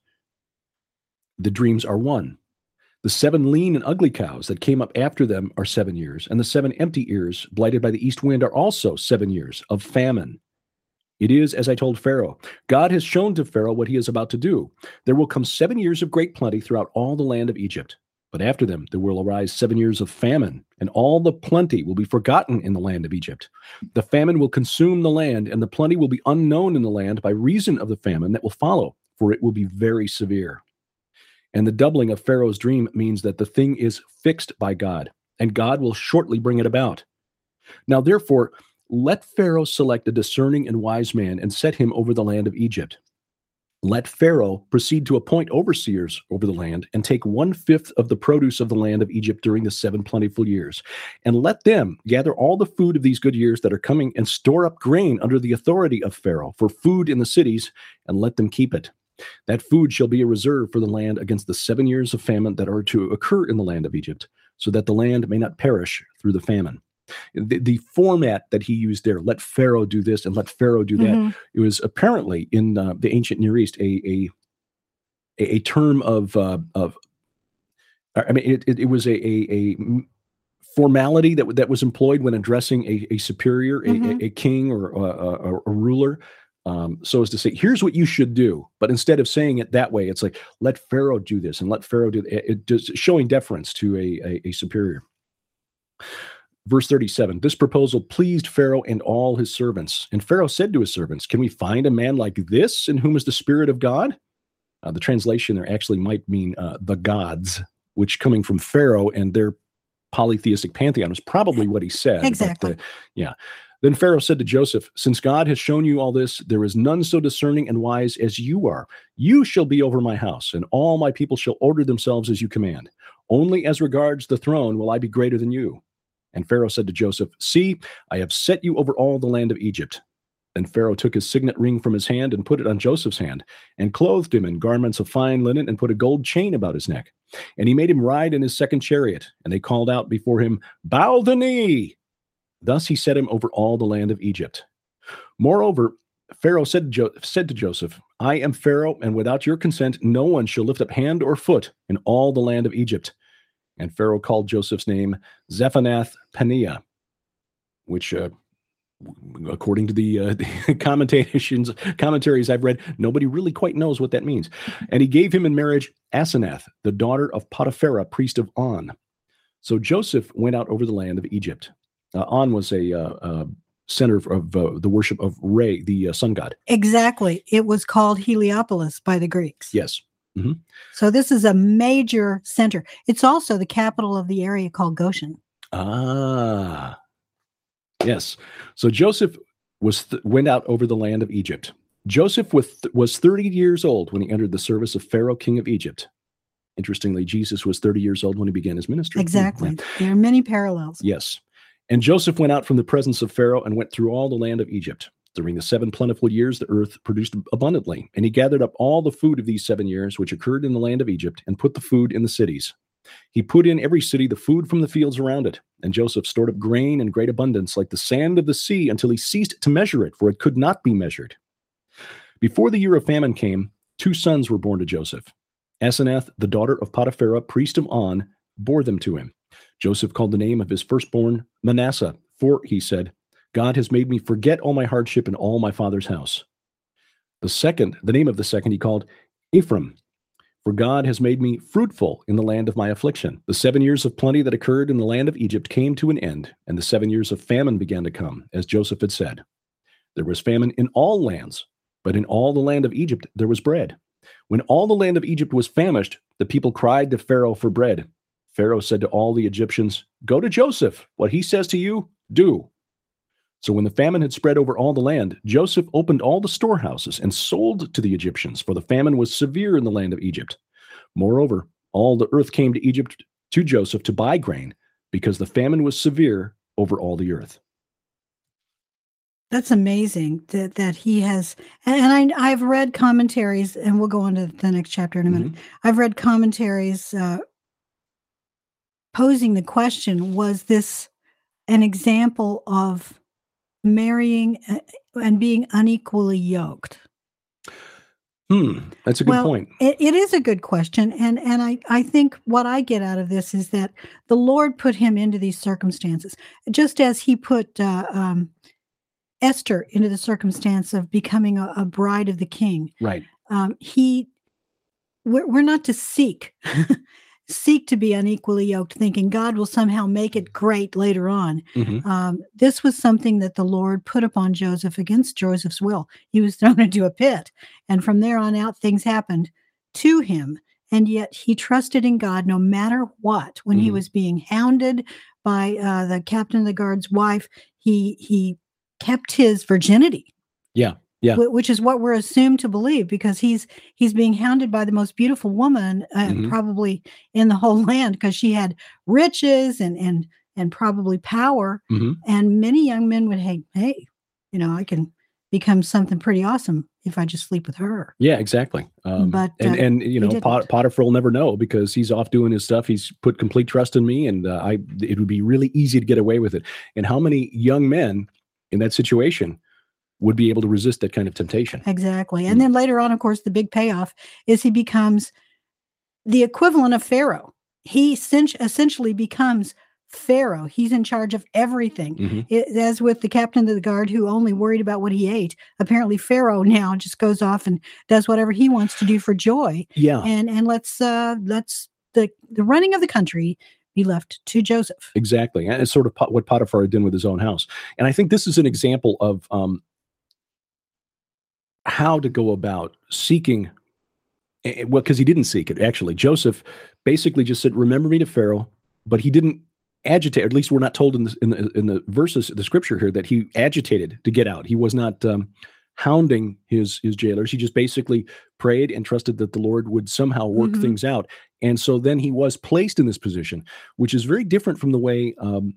The dreams are one. The 7 lean and ugly cows that came up after them are 7 years, and the 7 empty ears, blighted by the east wind, are also 7 years of famine. It is as I told Pharaoh. God has shown to Pharaoh what he is about to do. There will come 7 years of great plenty throughout all the land of Egypt. But after them, there will arise 7 years of famine, and all the plenty will be forgotten in the land of Egypt. The famine will consume the land, and the plenty will be unknown in the land by reason of the famine that will follow, for it will be very severe. And the doubling of Pharaoh's dream means that the thing is fixed by God, and God will shortly bring it about. Now, therefore, let Pharaoh select a discerning and wise man and set him over the land of Egypt. Let Pharaoh proceed to appoint overseers over the land and take 1/5 of the produce of the land of Egypt during the 7 plentiful years. And let them gather all the food of these good years that are coming and store up grain under the authority of Pharaoh for food in the cities, and let them keep it. That food shall be a reserve for the land against the 7 years of famine that are to occur in the land of Egypt, so that the land may not perish through the famine. The format that he used there, let Pharaoh do this and let Pharaoh do that, it was apparently in the ancient Near East a term of it was a formality that was employed when addressing a superior, a king or a ruler. So as to say, here's what you should do. But instead of saying it that way, it's like, let Pharaoh do this and let Pharaoh do it, just showing deference to a superior. Verse 37, this proposal pleased Pharaoh and all his servants. And Pharaoh said to his servants, can we find a man like this in whom is the Spirit of God? The translation there actually might mean the gods, which coming from Pharaoh and their polytheistic pantheon was probably what he said. Exactly. But, Then Pharaoh said to Joseph, since God has shown you all this, there is none so discerning and wise as you are. You shall be over my house, and all my people shall order themselves as you command. Only as regards the throne will I be greater than you. And Pharaoh said to Joseph, see, I have set you over all the land of Egypt. Then Pharaoh took his signet ring from his hand and put it on Joseph's hand, and clothed him in garments of fine linen, and put a gold chain about his neck. And he made him ride in his second chariot, and they called out before him, bow the knee. Thus he set him over all the land of Egypt. Moreover, Pharaoh said to Joseph, I am Pharaoh, and without your consent no one shall lift up hand or foot in all the land of Egypt. And Pharaoh called Joseph's name Zaphenath-Paneah, which, according to the commentaries I've read, nobody really quite knows what that means. And he gave him in marriage Asenath, the daughter of Potipharah, priest of On. So Joseph went out over the land of Egypt. On was a center of the worship of Re, the sun god. Exactly. It was called Heliopolis by the Greeks. Yes. Mhm. So this is a major center. It's also the capital of the area called Goshen. Ah, yes. So Joseph went out over the land of Egypt. Joseph was 30 years old when he entered the service of Pharaoh, king of Egypt. Interestingly, Jesus was 30 years old when he began his ministry. Exactly. Yeah. There are many parallels. Yes. And Joseph went out from the presence of Pharaoh and went through all the land of Egypt. During the 7 plentiful years, the earth produced abundantly, and he gathered up all the food of these 7 years, which occurred in the land of Egypt, and put the food in the cities. He put in every city the food from the fields around it, and Joseph stored up grain in great abundance, like the sand of the sea, until he ceased to measure it, for it could not be measured. Before the year of famine came, 2 sons were born to Joseph. Asenath, the daughter of Potiphera, priest of On, bore them to him. Joseph called the name of his firstborn Manasseh, for, he said, God has made me forget all my hardship in all my father's house. The name of the second he called Ephraim, for God has made me fruitful in the land of my affliction. The 7 years of plenty that occurred in the land of Egypt came to an end, and the 7 years of famine began to come, as Joseph had said. There was famine in all lands, but in all the land of Egypt there was bread. When all the land of Egypt was famished, the people cried to Pharaoh for bread. Pharaoh said to all the Egyptians, "Go to Joseph. What he says to you, do." So when the famine had spread over all the land, Joseph opened all the storehouses and sold to the Egyptians, for the famine was severe in the land of Egypt. Moreover, all the earth came to Egypt to Joseph to buy grain, because the famine was severe over all the earth. That's amazing that he has, and I've read commentaries, and we'll go on to the next chapter in a minute. I've read commentaries posing the question, was this an example of marrying and being unequally yoked? That's a good point. It is a good question. And I think what I get out of this is that the Lord put him into these circumstances, just as he put Esther into the circumstance of becoming a bride of the king. Right. We're not to seek to be unequally yoked, thinking God will somehow make it great later on. This was something that the Lord put upon Joseph against Joseph's will. He was thrown into a pit, and from there on out, things happened to him. And yet he trusted in God no matter what. When he was being hounded by the captain of the guard's wife, he kept his virginity. Yeah. Which is what we're assumed to believe, because he's being hounded by the most beautiful woman probably in the whole land, because she had riches and probably power. And many young men would hey, I can become something pretty awesome if I just sleep with her. Yeah, exactly. But Potiphar will never know, because he's off doing his stuff. He's put complete trust in me, and it would be really easy to get away with it. And how many young men in that situation would be able to resist that kind of temptation? Exactly. And then later on, of course, the big payoff is he becomes the equivalent of Pharaoh. He essentially becomes Pharaoh. He's in charge of everything. As with the captain of the guard, who only worried about what he ate, apparently Pharaoh now just goes off and does whatever he wants to do for joy. Yeah. And let's the running of the country be left to Joseph. Exactly. And it's sort of what Potiphar had done with his own house. And I think this is an example of how to go about seeking, because he didn't seek it, actually. Joseph basically just said, "Remember me to Pharaoh," but he didn't agitate. At least we're not told in the verses, the scripture here, that he agitated to get out. He was not hounding his jailers. He just basically prayed and trusted that the Lord would somehow work things out. And so then he was placed in this position, which is very different from the way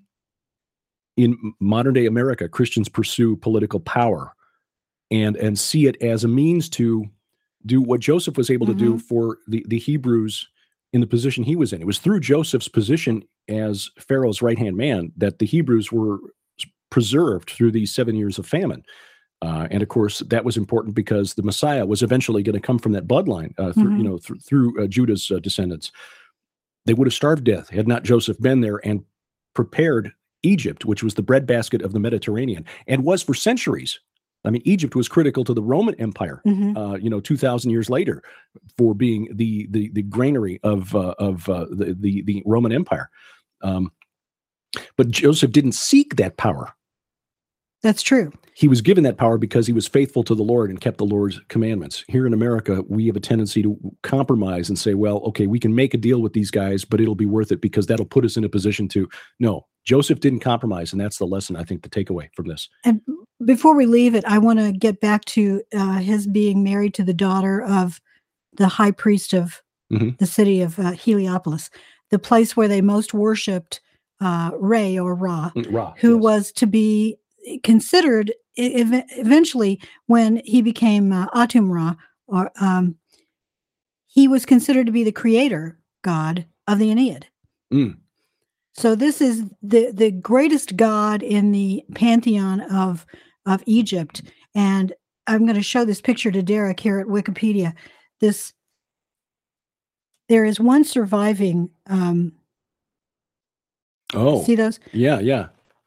in modern day America, Christians pursue political power and see it as a means to do what Joseph was able to do for the Hebrews in the position he was in. It was through Joseph's position as Pharaoh's right-hand man that the Hebrews were preserved through these 7 years of famine. And of course, that was important because the Messiah was eventually going to come from that bloodline through Judah's descendants. They would have starved to death had not Joseph been there and prepared Egypt, which was the breadbasket of the Mediterranean, and was for centuries. I mean, Egypt was critical to the Roman Empire, 2,000 years later, for being the granary of the Roman Empire. But Joseph didn't seek that power. That's true. He was given that power because he was faithful to the Lord and kept the Lord's commandments. Here in America, we have a tendency to compromise and say, well, okay, we can make a deal with these guys, but it'll be worth it because that'll put us in a position to. No, Joseph didn't compromise, and that's the lesson, I think, the takeaway from this. And before we leave it, I want to get back to his being married to the daughter of the high priest of the city of Heliopolis, the place where they most worshipped Ra or Ra, who was to be considered eventually when he became Atum Ra, or he was considered to be the creator god of the Aeneid. So this is the greatest god in the pantheon of Egypt. And I'm going to show this picture to Derek here at Wikipedia. There is one surviving. See those? Yeah.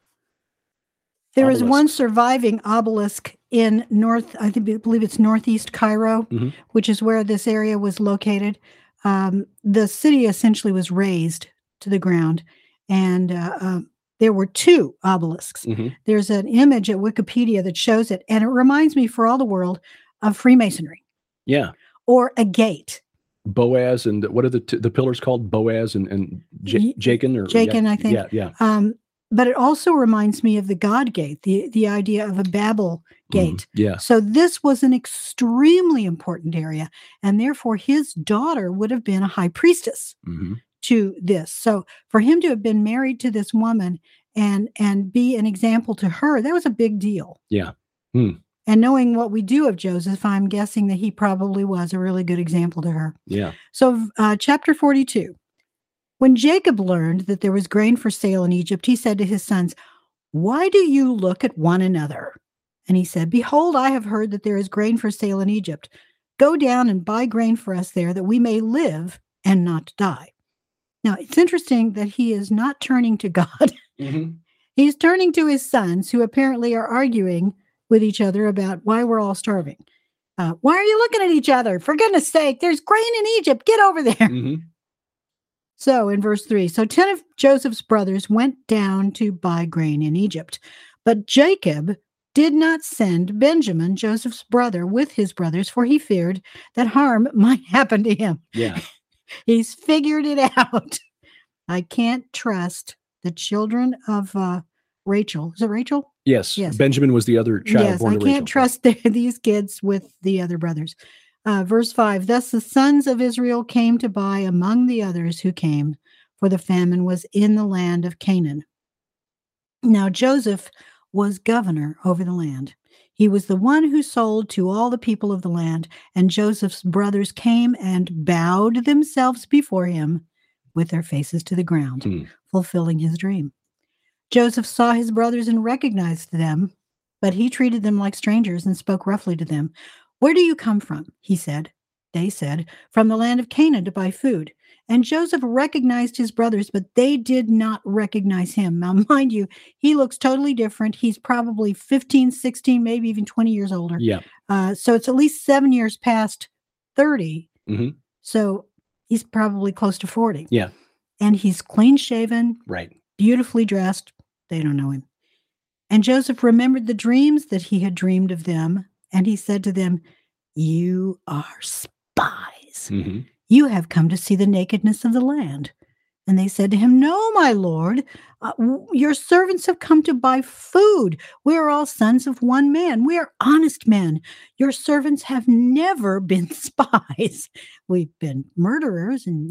There is one surviving obelisk in I believe it's northeast Cairo, which is where this area was located. The city essentially was razed to the ground, and there were two obelisks. There's an image at Wikipedia that shows it, and it reminds me for all the world of Freemasonry. Yeah. Or a gate. Boaz, and what are the pillars called? Boaz and Jachin? Jachin, I think. Yeah. But it also reminds me of the God Gate, the idea of a Babel gate. Yeah. So this was an extremely important area, and therefore his daughter would have been a high priestess to this. So for him to have been married to this woman and be an example to her, that was a big deal. Yeah. And knowing what we do of Joseph, I'm guessing that he probably was a really good example to her. Yeah. So chapter 42. When Jacob learned that there was grain for sale in Egypt, he said to his sons, "Why do you look at one another?" And he said, "Behold, I have heard that there is grain for sale in Egypt. Go down and buy grain for us there, that we may live and not die." Now, it's interesting that he is not turning to God. He's turning to his sons, who apparently are arguing with each other about why we're all starving. Why are you looking at each other? For goodness sake, there's grain in Egypt. Get over there. So in verse 3, so 10 of Joseph's brothers went down to buy grain in Egypt. But Jacob did not send Benjamin, Joseph's brother, with his brothers, for he feared that harm might happen to him. Yeah. He's figured it out. I can't trust the children of Rachel. Is it Rachel? Yes. Benjamin was the other child born to Rachel. I can't trust these kids with the other brothers. Verse 5, thus the sons of Israel came to buy among the others who came, for the famine was in the land of Canaan. Now Joseph was governor over the land. He was the one who sold to all the people of the land, and Joseph's brothers came and bowed themselves before him with their faces to the ground, fulfilling his dream. Joseph saw his brothers and recognized them, but he treated them like strangers and spoke roughly to them. "Where do you come from?" he said. They said, "From the land of Canaan to buy food." And Joseph recognized his brothers, but they did not recognize him. Now, mind you, he looks totally different. He's probably 15, 16, maybe even 20 years older. Yeah. So it's at least 7 years past 30. So he's probably close to 40. Yeah. And he's clean shaven. Right. Beautifully dressed. They don't know him. And Joseph remembered the dreams that he had dreamed of them. And he said to them, "You are spies. You have come to see the nakedness of the land." And they said to him, "No, my lord, your servants have come to buy food. We are all sons of one man. We are honest men. Your servants have never been spies. We've been murderers and,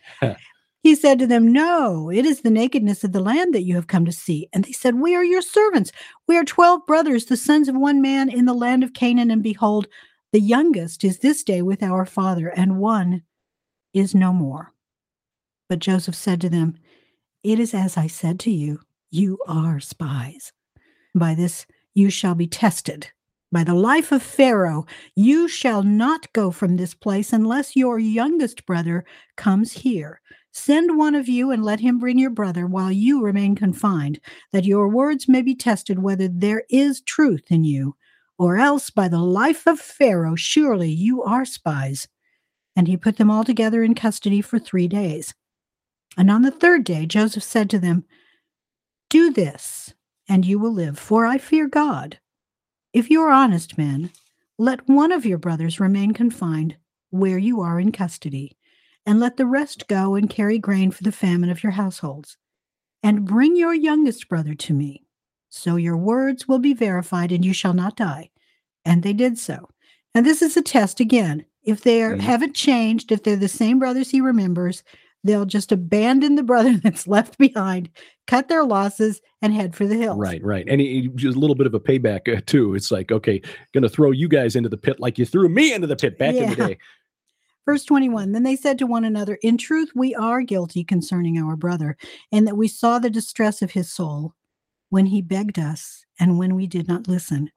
He said to them, "No, it is the nakedness of the land that you have come to see." And they said, "We are your servants. We are 12 brothers, the sons of one man in the land of Canaan. And behold, the youngest is this day with our father, and one is no more." But Joseph said to them, "It is as I said to you, you are spies. By this you shall be tested. By the life of Pharaoh, you shall not go from this place unless your youngest brother comes here. Send one of you and let him bring your brother while you remain confined, that your words may be tested whether there is truth in you, or else by the life of Pharaoh, surely you are spies." And he put them all together in custody for 3 days. And on the third day, Joseph said to them, "Do this, and you will live. For I fear God. If you are honest men, let one of your brothers remain confined where you are in custody, and let the rest go and carry grain for the famine of your households. And bring your youngest brother to me, so your words will be verified and you shall not die. And they did so. And this is a test again. If they haven't changed, if they're the same brothers he remembers, they'll just abandon the brother that's left behind, cut their losses, and head for the hills. Right. And just a little bit of a payback too. It's like, okay, going to throw you guys into the pit like you threw me into the pit back in the day. Verse 21, then they said to one another, in truth, we are guilty concerning our brother, and that we saw the distress of his soul when he begged us, and when we did not listen.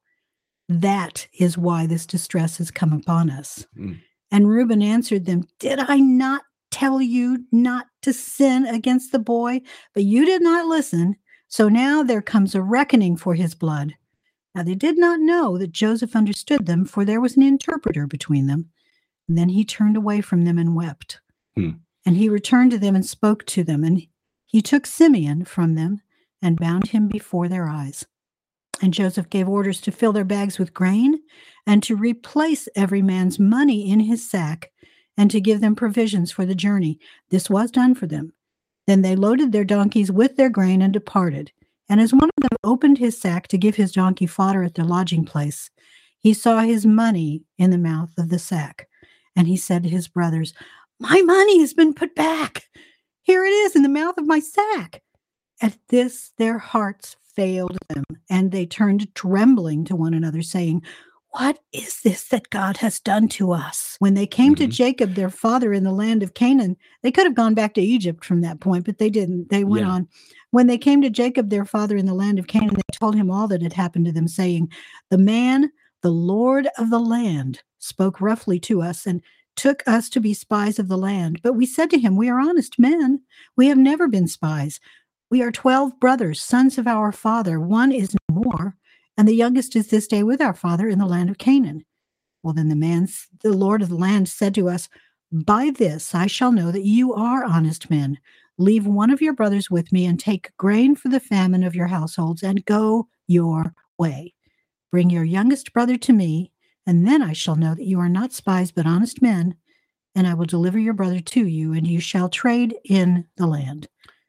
That is why this distress has come upon us. And Reuben answered them, did I not tell you not to sin against the boy? But you did not listen. So now there comes a reckoning for his blood. Now they did not know that Joseph understood them, for there was an interpreter between them. And then he turned away from them and wept. And he returned to them and spoke to them. And he took Simeon from them and bound him before their eyes. And Joseph gave orders to fill their bags with grain and to replace every man's money in his sack and to give them provisions for the journey. This was done for them. Then they loaded their donkeys with their grain and departed. And as one of them opened his sack to give his donkey fodder at their lodging place, he saw his money in the mouth of the sack. And he said to his brothers, my money has been put back. Here it is in the mouth of my sack. At this, their hearts failed them, and they turned trembling to one another, saying, what is this that God has done to us? When they came to Jacob, their father, in the land of Canaan, they could have gone back to Egypt from that point, but they didn't. They went on. When they came to Jacob, their father, in the land of Canaan, they told him all that had happened to them, saying, the man, the Lord of the land, spoke roughly to us and took us to be spies of the land. But we said to him, we are honest men. We have never been spies. We are 12 brothers, sons of our father. One is no more, and the youngest is this day with our father in the land of Canaan. Well, then the Lord of the land said to us, by this I shall know that you are honest men. Leave one of your brothers with me and take grain for the famine of your households and go your way. Bring your youngest brother to me, and then I shall know that you are not spies, but honest men, and I will deliver your brother to you, and you shall trade in the land.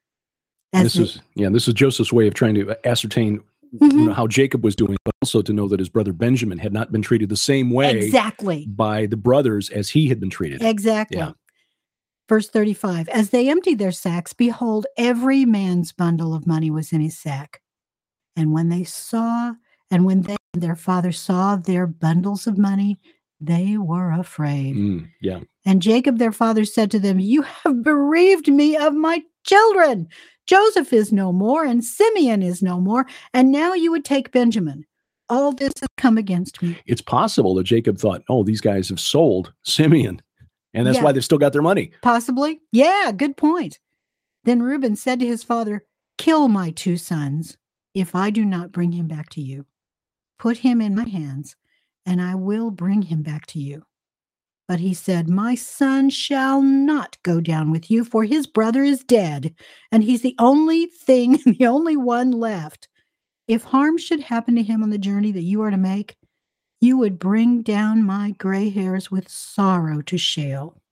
This is Joseph's way of trying to ascertain how Jacob was doing, but also to know that his brother Benjamin had not been treated the same way by the brothers as he had been treated. Exactly. Yeah. Verse 35, as they emptied their sacks, behold, every man's bundle of money was in his sack. And when they and their father saw their bundles of money, they were afraid. And Jacob, their father, said to them, you have bereaved me of my children. Joseph is no more, and Simeon is no more, and now you would take Benjamin. All this has come against me. It's possible that Jacob thought, oh, these guys have sold Simeon, and that's why they've still got their money. Possibly. Yeah, good point. Then Reuben said to his father, kill my 2 sons if I do not bring him back to you. Put him in my hands, and I will bring him back to you. But he said, my son shall not go down with you, for his brother is dead, and he's the only one left. If harm should happen to him on the journey that you are to make, you would bring down my gray hairs with sorrow to Sheol.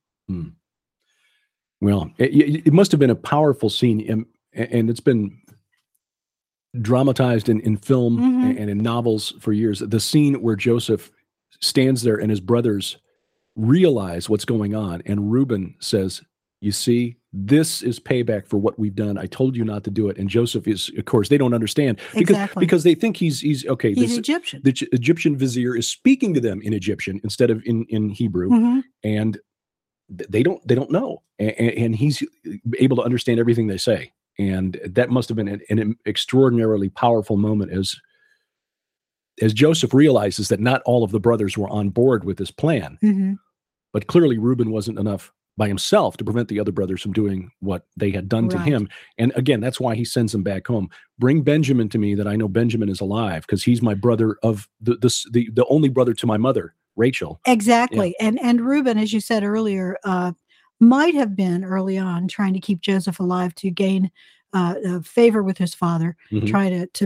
Well, it must have been a powerful scene, and it's been dramatized in film and in novels for years. The scene where Joseph stands there and his brothers realize what's going on, and Reuben says, you see, this is payback for what we've done. I told you not to do it. And Joseph is, of course, they don't understand because they think he's okay. He's Egyptian. The Egyptian vizier is speaking to them in Egyptian instead of in Hebrew, and they don't know. And he's able to understand everything they say. And that must have been an extraordinarily powerful moment as Joseph realizes that not all of the brothers were on board with this plan. But clearly Reuben wasn't enough by himself to prevent the other brothers from doing what they had done to him. And again, that's why he sends them back home. Bring Benjamin to me, that I know Benjamin is alive, because he's my brother of the only brother to my mother, Rachel. Exactly. Yeah. And Reuben, as you said earlier, might have been early on trying to keep Joseph alive to gain favor with his father, try to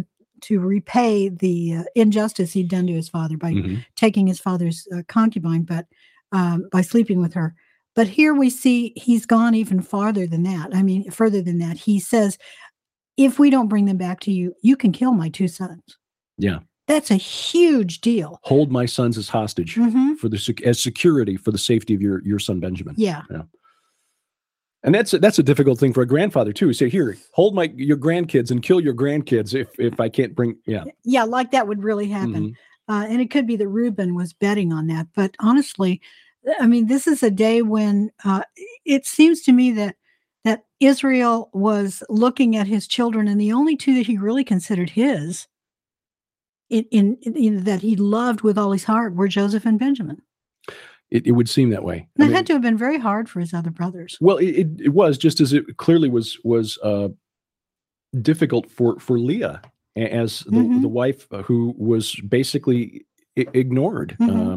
to repay the injustice he'd done to his father by taking his father's concubine, but by sleeping with her. But here we see he's gone even farther than that. I mean, further than that. He says, if we don't bring them back to you, you can kill my 2 sons. Yeah. That's a huge deal. Hold my sons as hostage for as security for the safety of your son Benjamin. Yeah. And that's a difficult thing for a grandfather too. Say, here, hold your grandkids and kill your grandkids if I can't bring. Yeah, like that would really happen. And it could be that Reuben was betting on that. But honestly, I mean, this is a day when it seems to me that Israel was looking at his children, and the only 2 that he really considered his, in that he loved with all his heart, were Joseph and Benjamin. It would seem that way. And it had to have been very hard for his other brothers. Well, it was, just as it clearly was difficult for Leah as the wife who was basically ignored.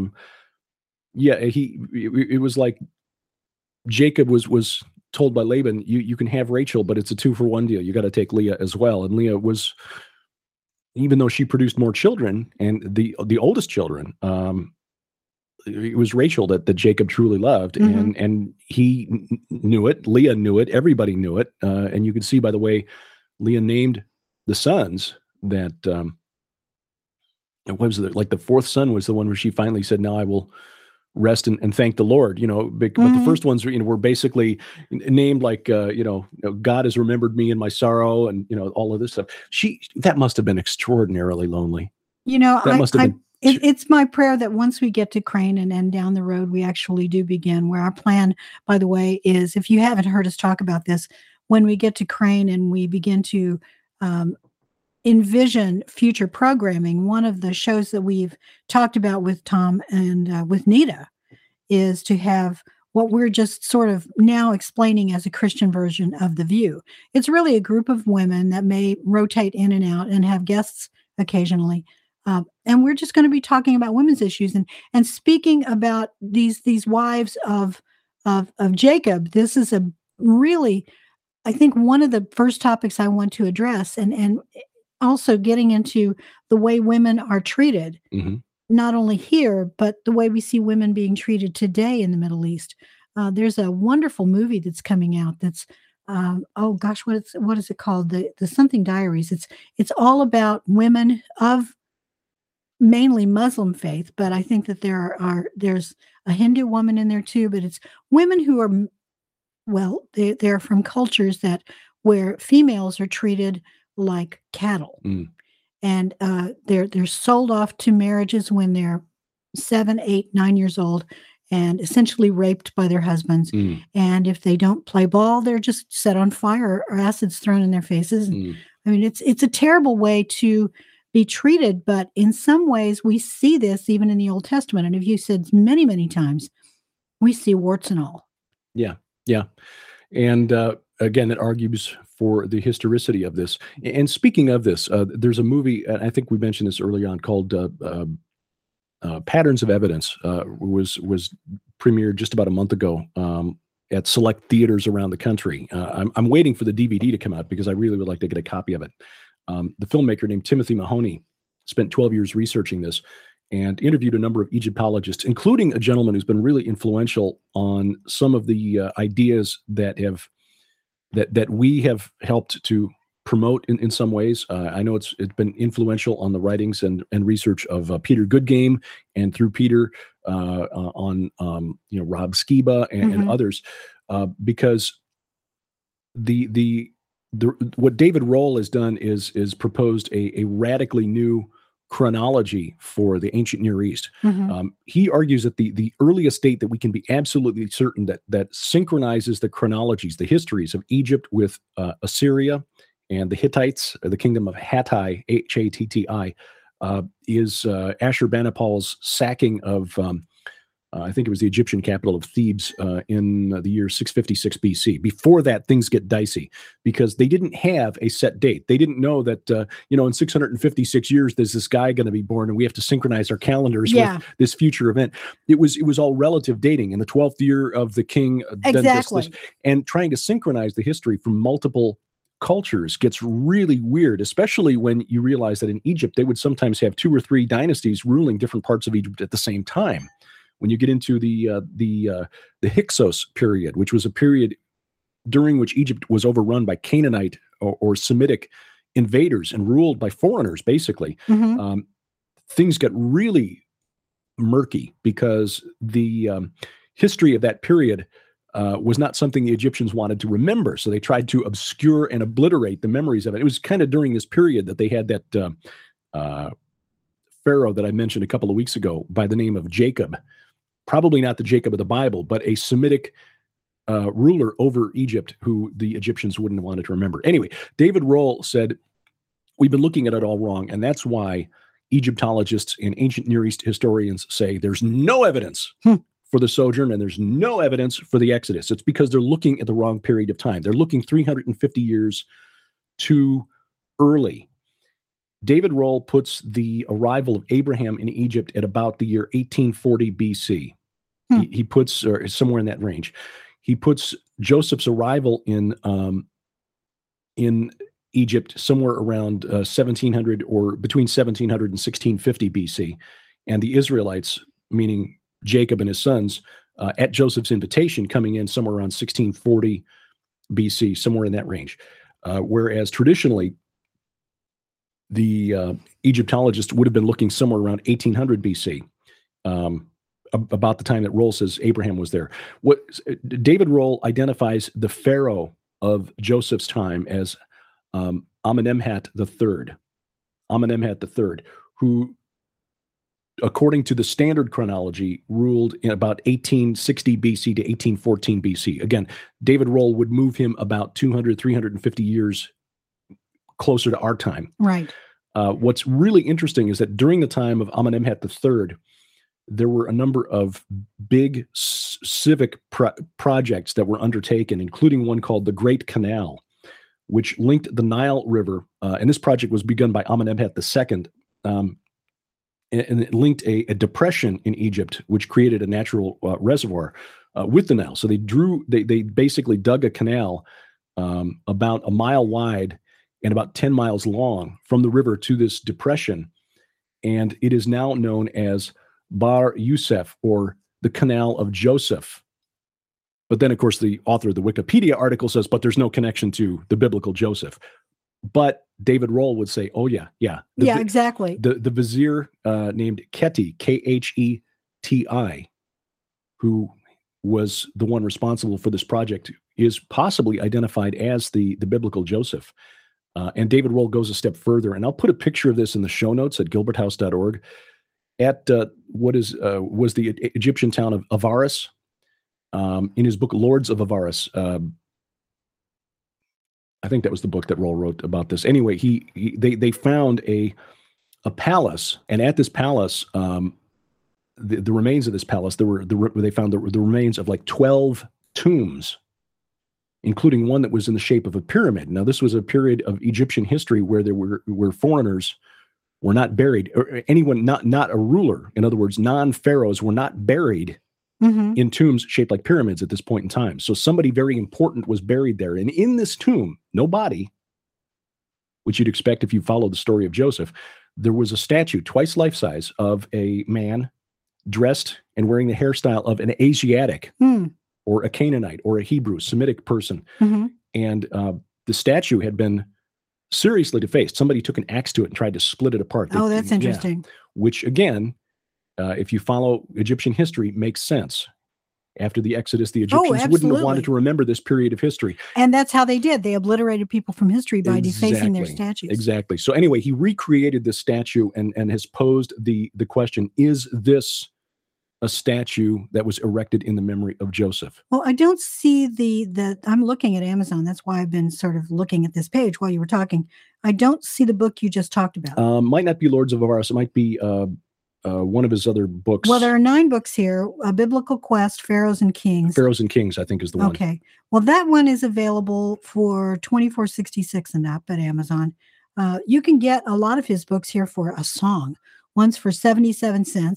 It was like Jacob was told by Laban, you can have Rachel, but it's a 2-for-1 deal. You got to take Leah as well. And Leah was, even though she produced more children, and the oldest children, it was Rachel that Jacob truly loved, and he knew it. Leah knew it. Everybody knew it. And you can see by the way Leah named the sons that, what was it? Like the 4th son was the one where she finally said, now I will rest and thank the Lord, but the first ones were basically named like, God has remembered me in my sorrow, and, all of this stuff. That must've been extraordinarily lonely. That must've been. It's my prayer that once we get to Crane and down the road, we actually do begin, where our plan, by the way, is, if you haven't heard us talk about this, when we get to Crane and we begin to envision future programming, one of the shows that we've talked about with Tom and with Nita is to have what we're just sort of now explaining as a Christian version of The View. It's really a group of women that may rotate in and out and have guests occasionally. And we're just going to be talking about women's issues and speaking about these wives of Jacob. This is a really, I think, one of the first topics I want to address, and also getting into the way women are treated, not only here, but the way we see women being treated today in the Middle East. There's a wonderful movie that's coming out that's, what is it called? The Something Diaries. It's all about women of mainly Muslim faith, but I think that there's a Hindu woman in there too, but it's women who are, they're from cultures where females are treated like cattle. And they're sold off to marriages when they're 7, 8, 9 years old, and essentially raped by their husbands. And if they don't play ball, they're just set on fire or acids thrown in their faces. I mean, it's a terrible way to be treated, but in some ways we see this even in the Old Testament. And if you said many, many times, we see warts and all. Yeah. And again, it argues for the historicity of this. And speaking of this, there's a movie, I think we mentioned this early on, called Patterns of Evidence. Was premiered just about a month ago at select theaters around the country. I'm waiting for the DVD to come out because I really would like to get a copy of it. The filmmaker named Timothy Mahoney spent 12 years researching this and interviewed a number of Egyptologists, including a gentleman who's been really influential on some of the ideas that we have helped to promote in some ways. I know it's been influential on the writings and research of Peter Goodgame, and through Peter on Rob Skiba and others, because what David Rohl has done is proposed a radically new chronology for the ancient Near East. He argues that the earliest date that we can be absolutely certain that synchronizes the chronologies, the histories of Egypt with Assyria and the Hittites, or the kingdom of Hattai, H-A-T-T-I, is Ashurbanipal's sacking of I think it was the Egyptian capital of Thebes in the year 656 BC. Before that, things get dicey because they didn't have a set date. They didn't know that, in 656 years, there's this guy going to be born and we have to synchronize our calendars with this future event. It was all relative dating. In the 12th year of the king, exactly. and trying to synchronize the history from multiple cultures gets really weird, especially when you realize that in Egypt, they would sometimes have 2 or 3 dynasties ruling different parts of Egypt at the same time. When you get into the Hyksos period, which was a period during which Egypt was overrun by Canaanite or Semitic invaders and ruled by foreigners, basically, things got really murky because the history of that period was not something the Egyptians wanted to remember. So they tried to obscure and obliterate the memories of it. It was kind of during this period that they had that Pharaoh that I mentioned a couple of weeks ago by the name of Jacob. Probably not the Jacob of the Bible, but a Semitic ruler over Egypt who the Egyptians wouldn't have wanted to remember. Anyway, David Rohl said, we've been looking at it all wrong, and that's why Egyptologists and ancient Near East historians say there's no evidence for the sojourn and there's no evidence for the Exodus. It's because they're looking at the wrong period of time. They're looking 350 years too early. David Rohl puts the arrival of Abraham in Egypt at about the year 1840 BC. He puts, or somewhere in that range. He puts Joseph's arrival in Egypt somewhere around 1700 or between 1700 and 1650 BC. And the Israelites, meaning Jacob and his sons, at Joseph's invitation, coming in somewhere around 1640 BC, somewhere in that range. Whereas traditionally, the Egyptologists would have been looking somewhere around 1800 BC, about the time that Rohl says Abraham was there. What David Rohl identifies the Pharaoh of Joseph's time as Amenemhat III. Amenemhat III, who, according to the standard chronology, ruled in about 1860 BC to 1814 BC. Again, David Rohl would move him about 200, 350 years closer to our time. Right. What's really interesting is that during the time of Amenemhat III, there were a number of big civic projects that were undertaken, including one called the Great Canal, which linked the Nile River. And this project was begun by Amenemhat II. And it linked a depression in Egypt, which created a natural reservoir with the Nile. So they basically dug a canal about a mile wide and about 10 miles long from the river to this depression. And it is now known as Bar Yusuf, or the Canal of Joseph. But then, of course, the author of the Wikipedia article says, but there's no connection to the biblical Joseph. But David Rohl would say, oh, yeah. Exactly. The vizier named Kheti, Kheti, who was the one responsible for this project, is possibly identified as the biblical Joseph. And David Rohl goes a step further, and I'll put a picture of this in the show notes at gilberthouse.org. At what was the Egyptian town of Avaris, in his book Lords of Avaris. I think that was the book that Rohl wrote about this. Anyway, they found a palace, and at this palace, the remains of this palace, they found the remains of like 12 tombs, including one that was in the shape of a pyramid. Now, this was a period of Egyptian history where there were foreigners were not buried, or anyone not a ruler. In other words, non-pharaohs were not buried in tombs shaped like pyramids at this point in time. So somebody very important was buried there. And in this tomb, no body, which you'd expect if you follow the story of Joseph, there was a statue, twice life-size, of a man dressed and wearing the hairstyle of an Asiatic or a Canaanite or a Hebrew, Semitic person. And the statue had been seriously defaced. Somebody took an axe to it and tried to split it apart. That's interesting. Yeah, which, again, if you follow Egyptian history, makes sense. After the Exodus, the Egyptians wouldn't have wanted to remember this period of history. And that's how they did. They obliterated people from history by defacing their statues. Exactly. So anyway, he recreated this statue and has posed the question, is this a statue that was erected in the memory of Joseph? Well, I don't see I'm looking at Amazon. That's why I've been sort of looking at this page while you were talking. I don't see the book you just talked about. Might not be Lords of Avaris. It might be one of his other books. Well, there are 9 books here. A Biblical Quest, Pharaohs and Kings. Pharaohs and Kings, I think, is the one. Okay. Well, that one is available for $24.66 and up at Amazon. You can get a lot of his books here for a song. One's for 77 cents.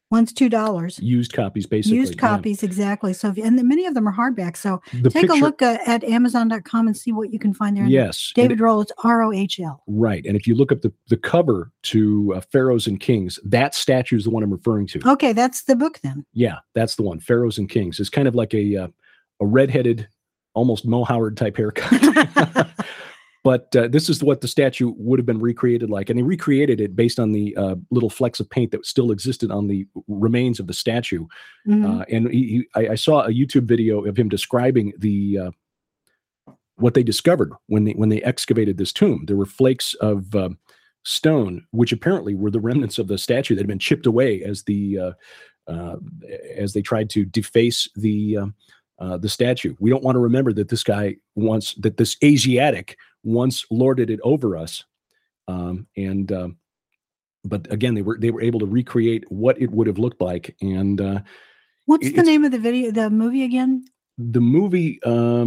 One's $2. Used copies, basically. Used copies, exactly. So, many of them are hardback. So The take a picture- look at Amazon.com and see what you can find there. Yes. David Rohl, it's ROHL. Right. And if you look up the cover to Pharaohs and Kings, that statue is the one I'm referring to. Okay, that's the book then. Yeah, that's the one. Pharaohs and Kings. It's kind of like a redheaded, almost Mo Howard type haircut. But this is what the statue would have been recreated like. And they recreated it based on the little flecks of paint that still existed on the remains of the statue. Mhm. And I saw a YouTube video of him describing what they discovered when they excavated this tomb. There were flakes of stone, which apparently were the remnants of the statue that had been chipped away as they tried to deface the statue. We don't want to remember that this Asiatic once lorded it over us. But again, they were able to recreate what it would have looked like. And What's the name of the movie again? the movie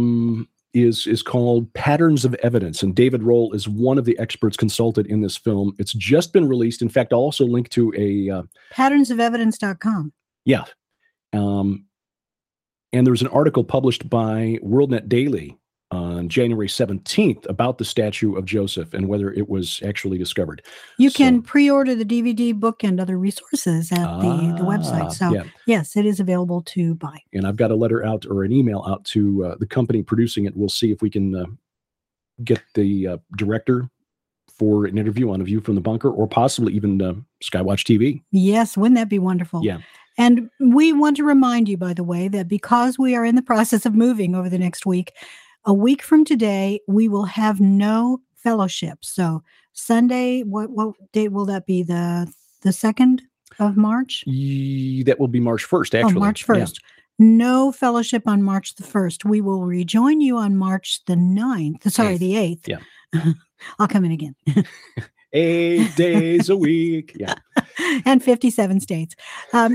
is called Patterns of Evidence, and David Rohl is one of the experts consulted in this film. It's just been released. In fact, I'll also link to a patternsofevidence.com. Yeah. And there was an article published by WorldNet Daily on January 17th about the statue of Joseph and whether it was actually discovered. You can pre-order the DVD, book, and other resources at the website. So, yeah. Yes, it is available to buy. And I've got a letter out or an email out to the company producing it. We'll see if we can get the director for an interview on A View from the Bunker, or possibly even Skywatch TV. Yes, wouldn't that be wonderful? Yeah. And we want to remind you, by the way, that because we are in the process of moving over the next week, a week from today, we will have no fellowship. So Sunday, what date will that be? The 2nd of March? That will be March 1st, actually. Oh, March 1st. Yeah. No fellowship on March the 1st. We will rejoin you on March the 9th. Sorry, the 8th. Yeah. I'll come in again. 8 days a week. Yeah. And 57 states. And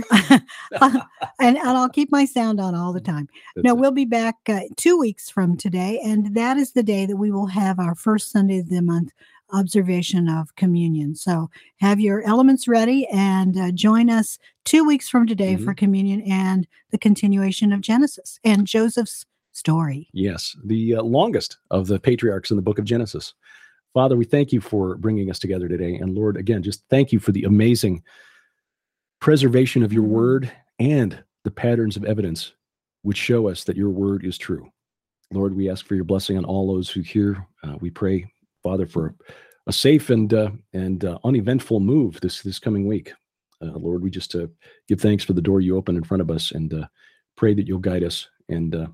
I'll keep my sound on all the time. We'll be back 2 weeks from today. And that is the day that we will have our first Sunday of the month observation of communion. So have your elements ready and join us 2 weeks from today for communion and the continuation of Genesis and Joseph's story. Yes, the longest of the patriarchs in the book of Genesis. Father, we thank you for bringing us together today. And Lord, again, just thank you for the amazing preservation of your word and the patterns of evidence which show us that your word is true. Lord, we ask for your blessing on all those who hear. We pray, Father, for a safe and uneventful move this coming week. Lord, we just give thanks for the door you open in front of us, and pray that you'll guide us and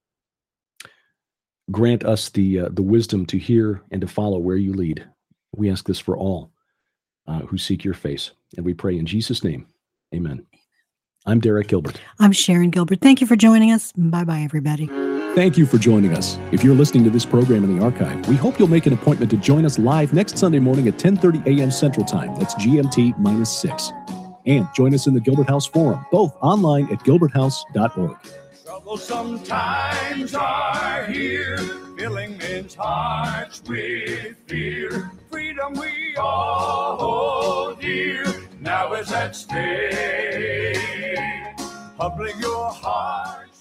grant us the wisdom to hear and to follow where you lead. We ask this for all who seek your face, and we pray in Jesus' name. Amen. I'm Derek Gilbert. I'm Sharon Gilbert. Thank you for joining us. Bye-bye, everybody. Thank you for joining us. If you're listening to this program in the archive, we hope you'll make an appointment to join us live next Sunday morning at 10:30 a.m. Central Time. That's GMT -6. And join us in the Gilbert House Forum, both online at gilberthouse.org. Troublesome times are here, filling men's hearts with fear. Freedom we all hold dear, now is at stake. Humbling your heart.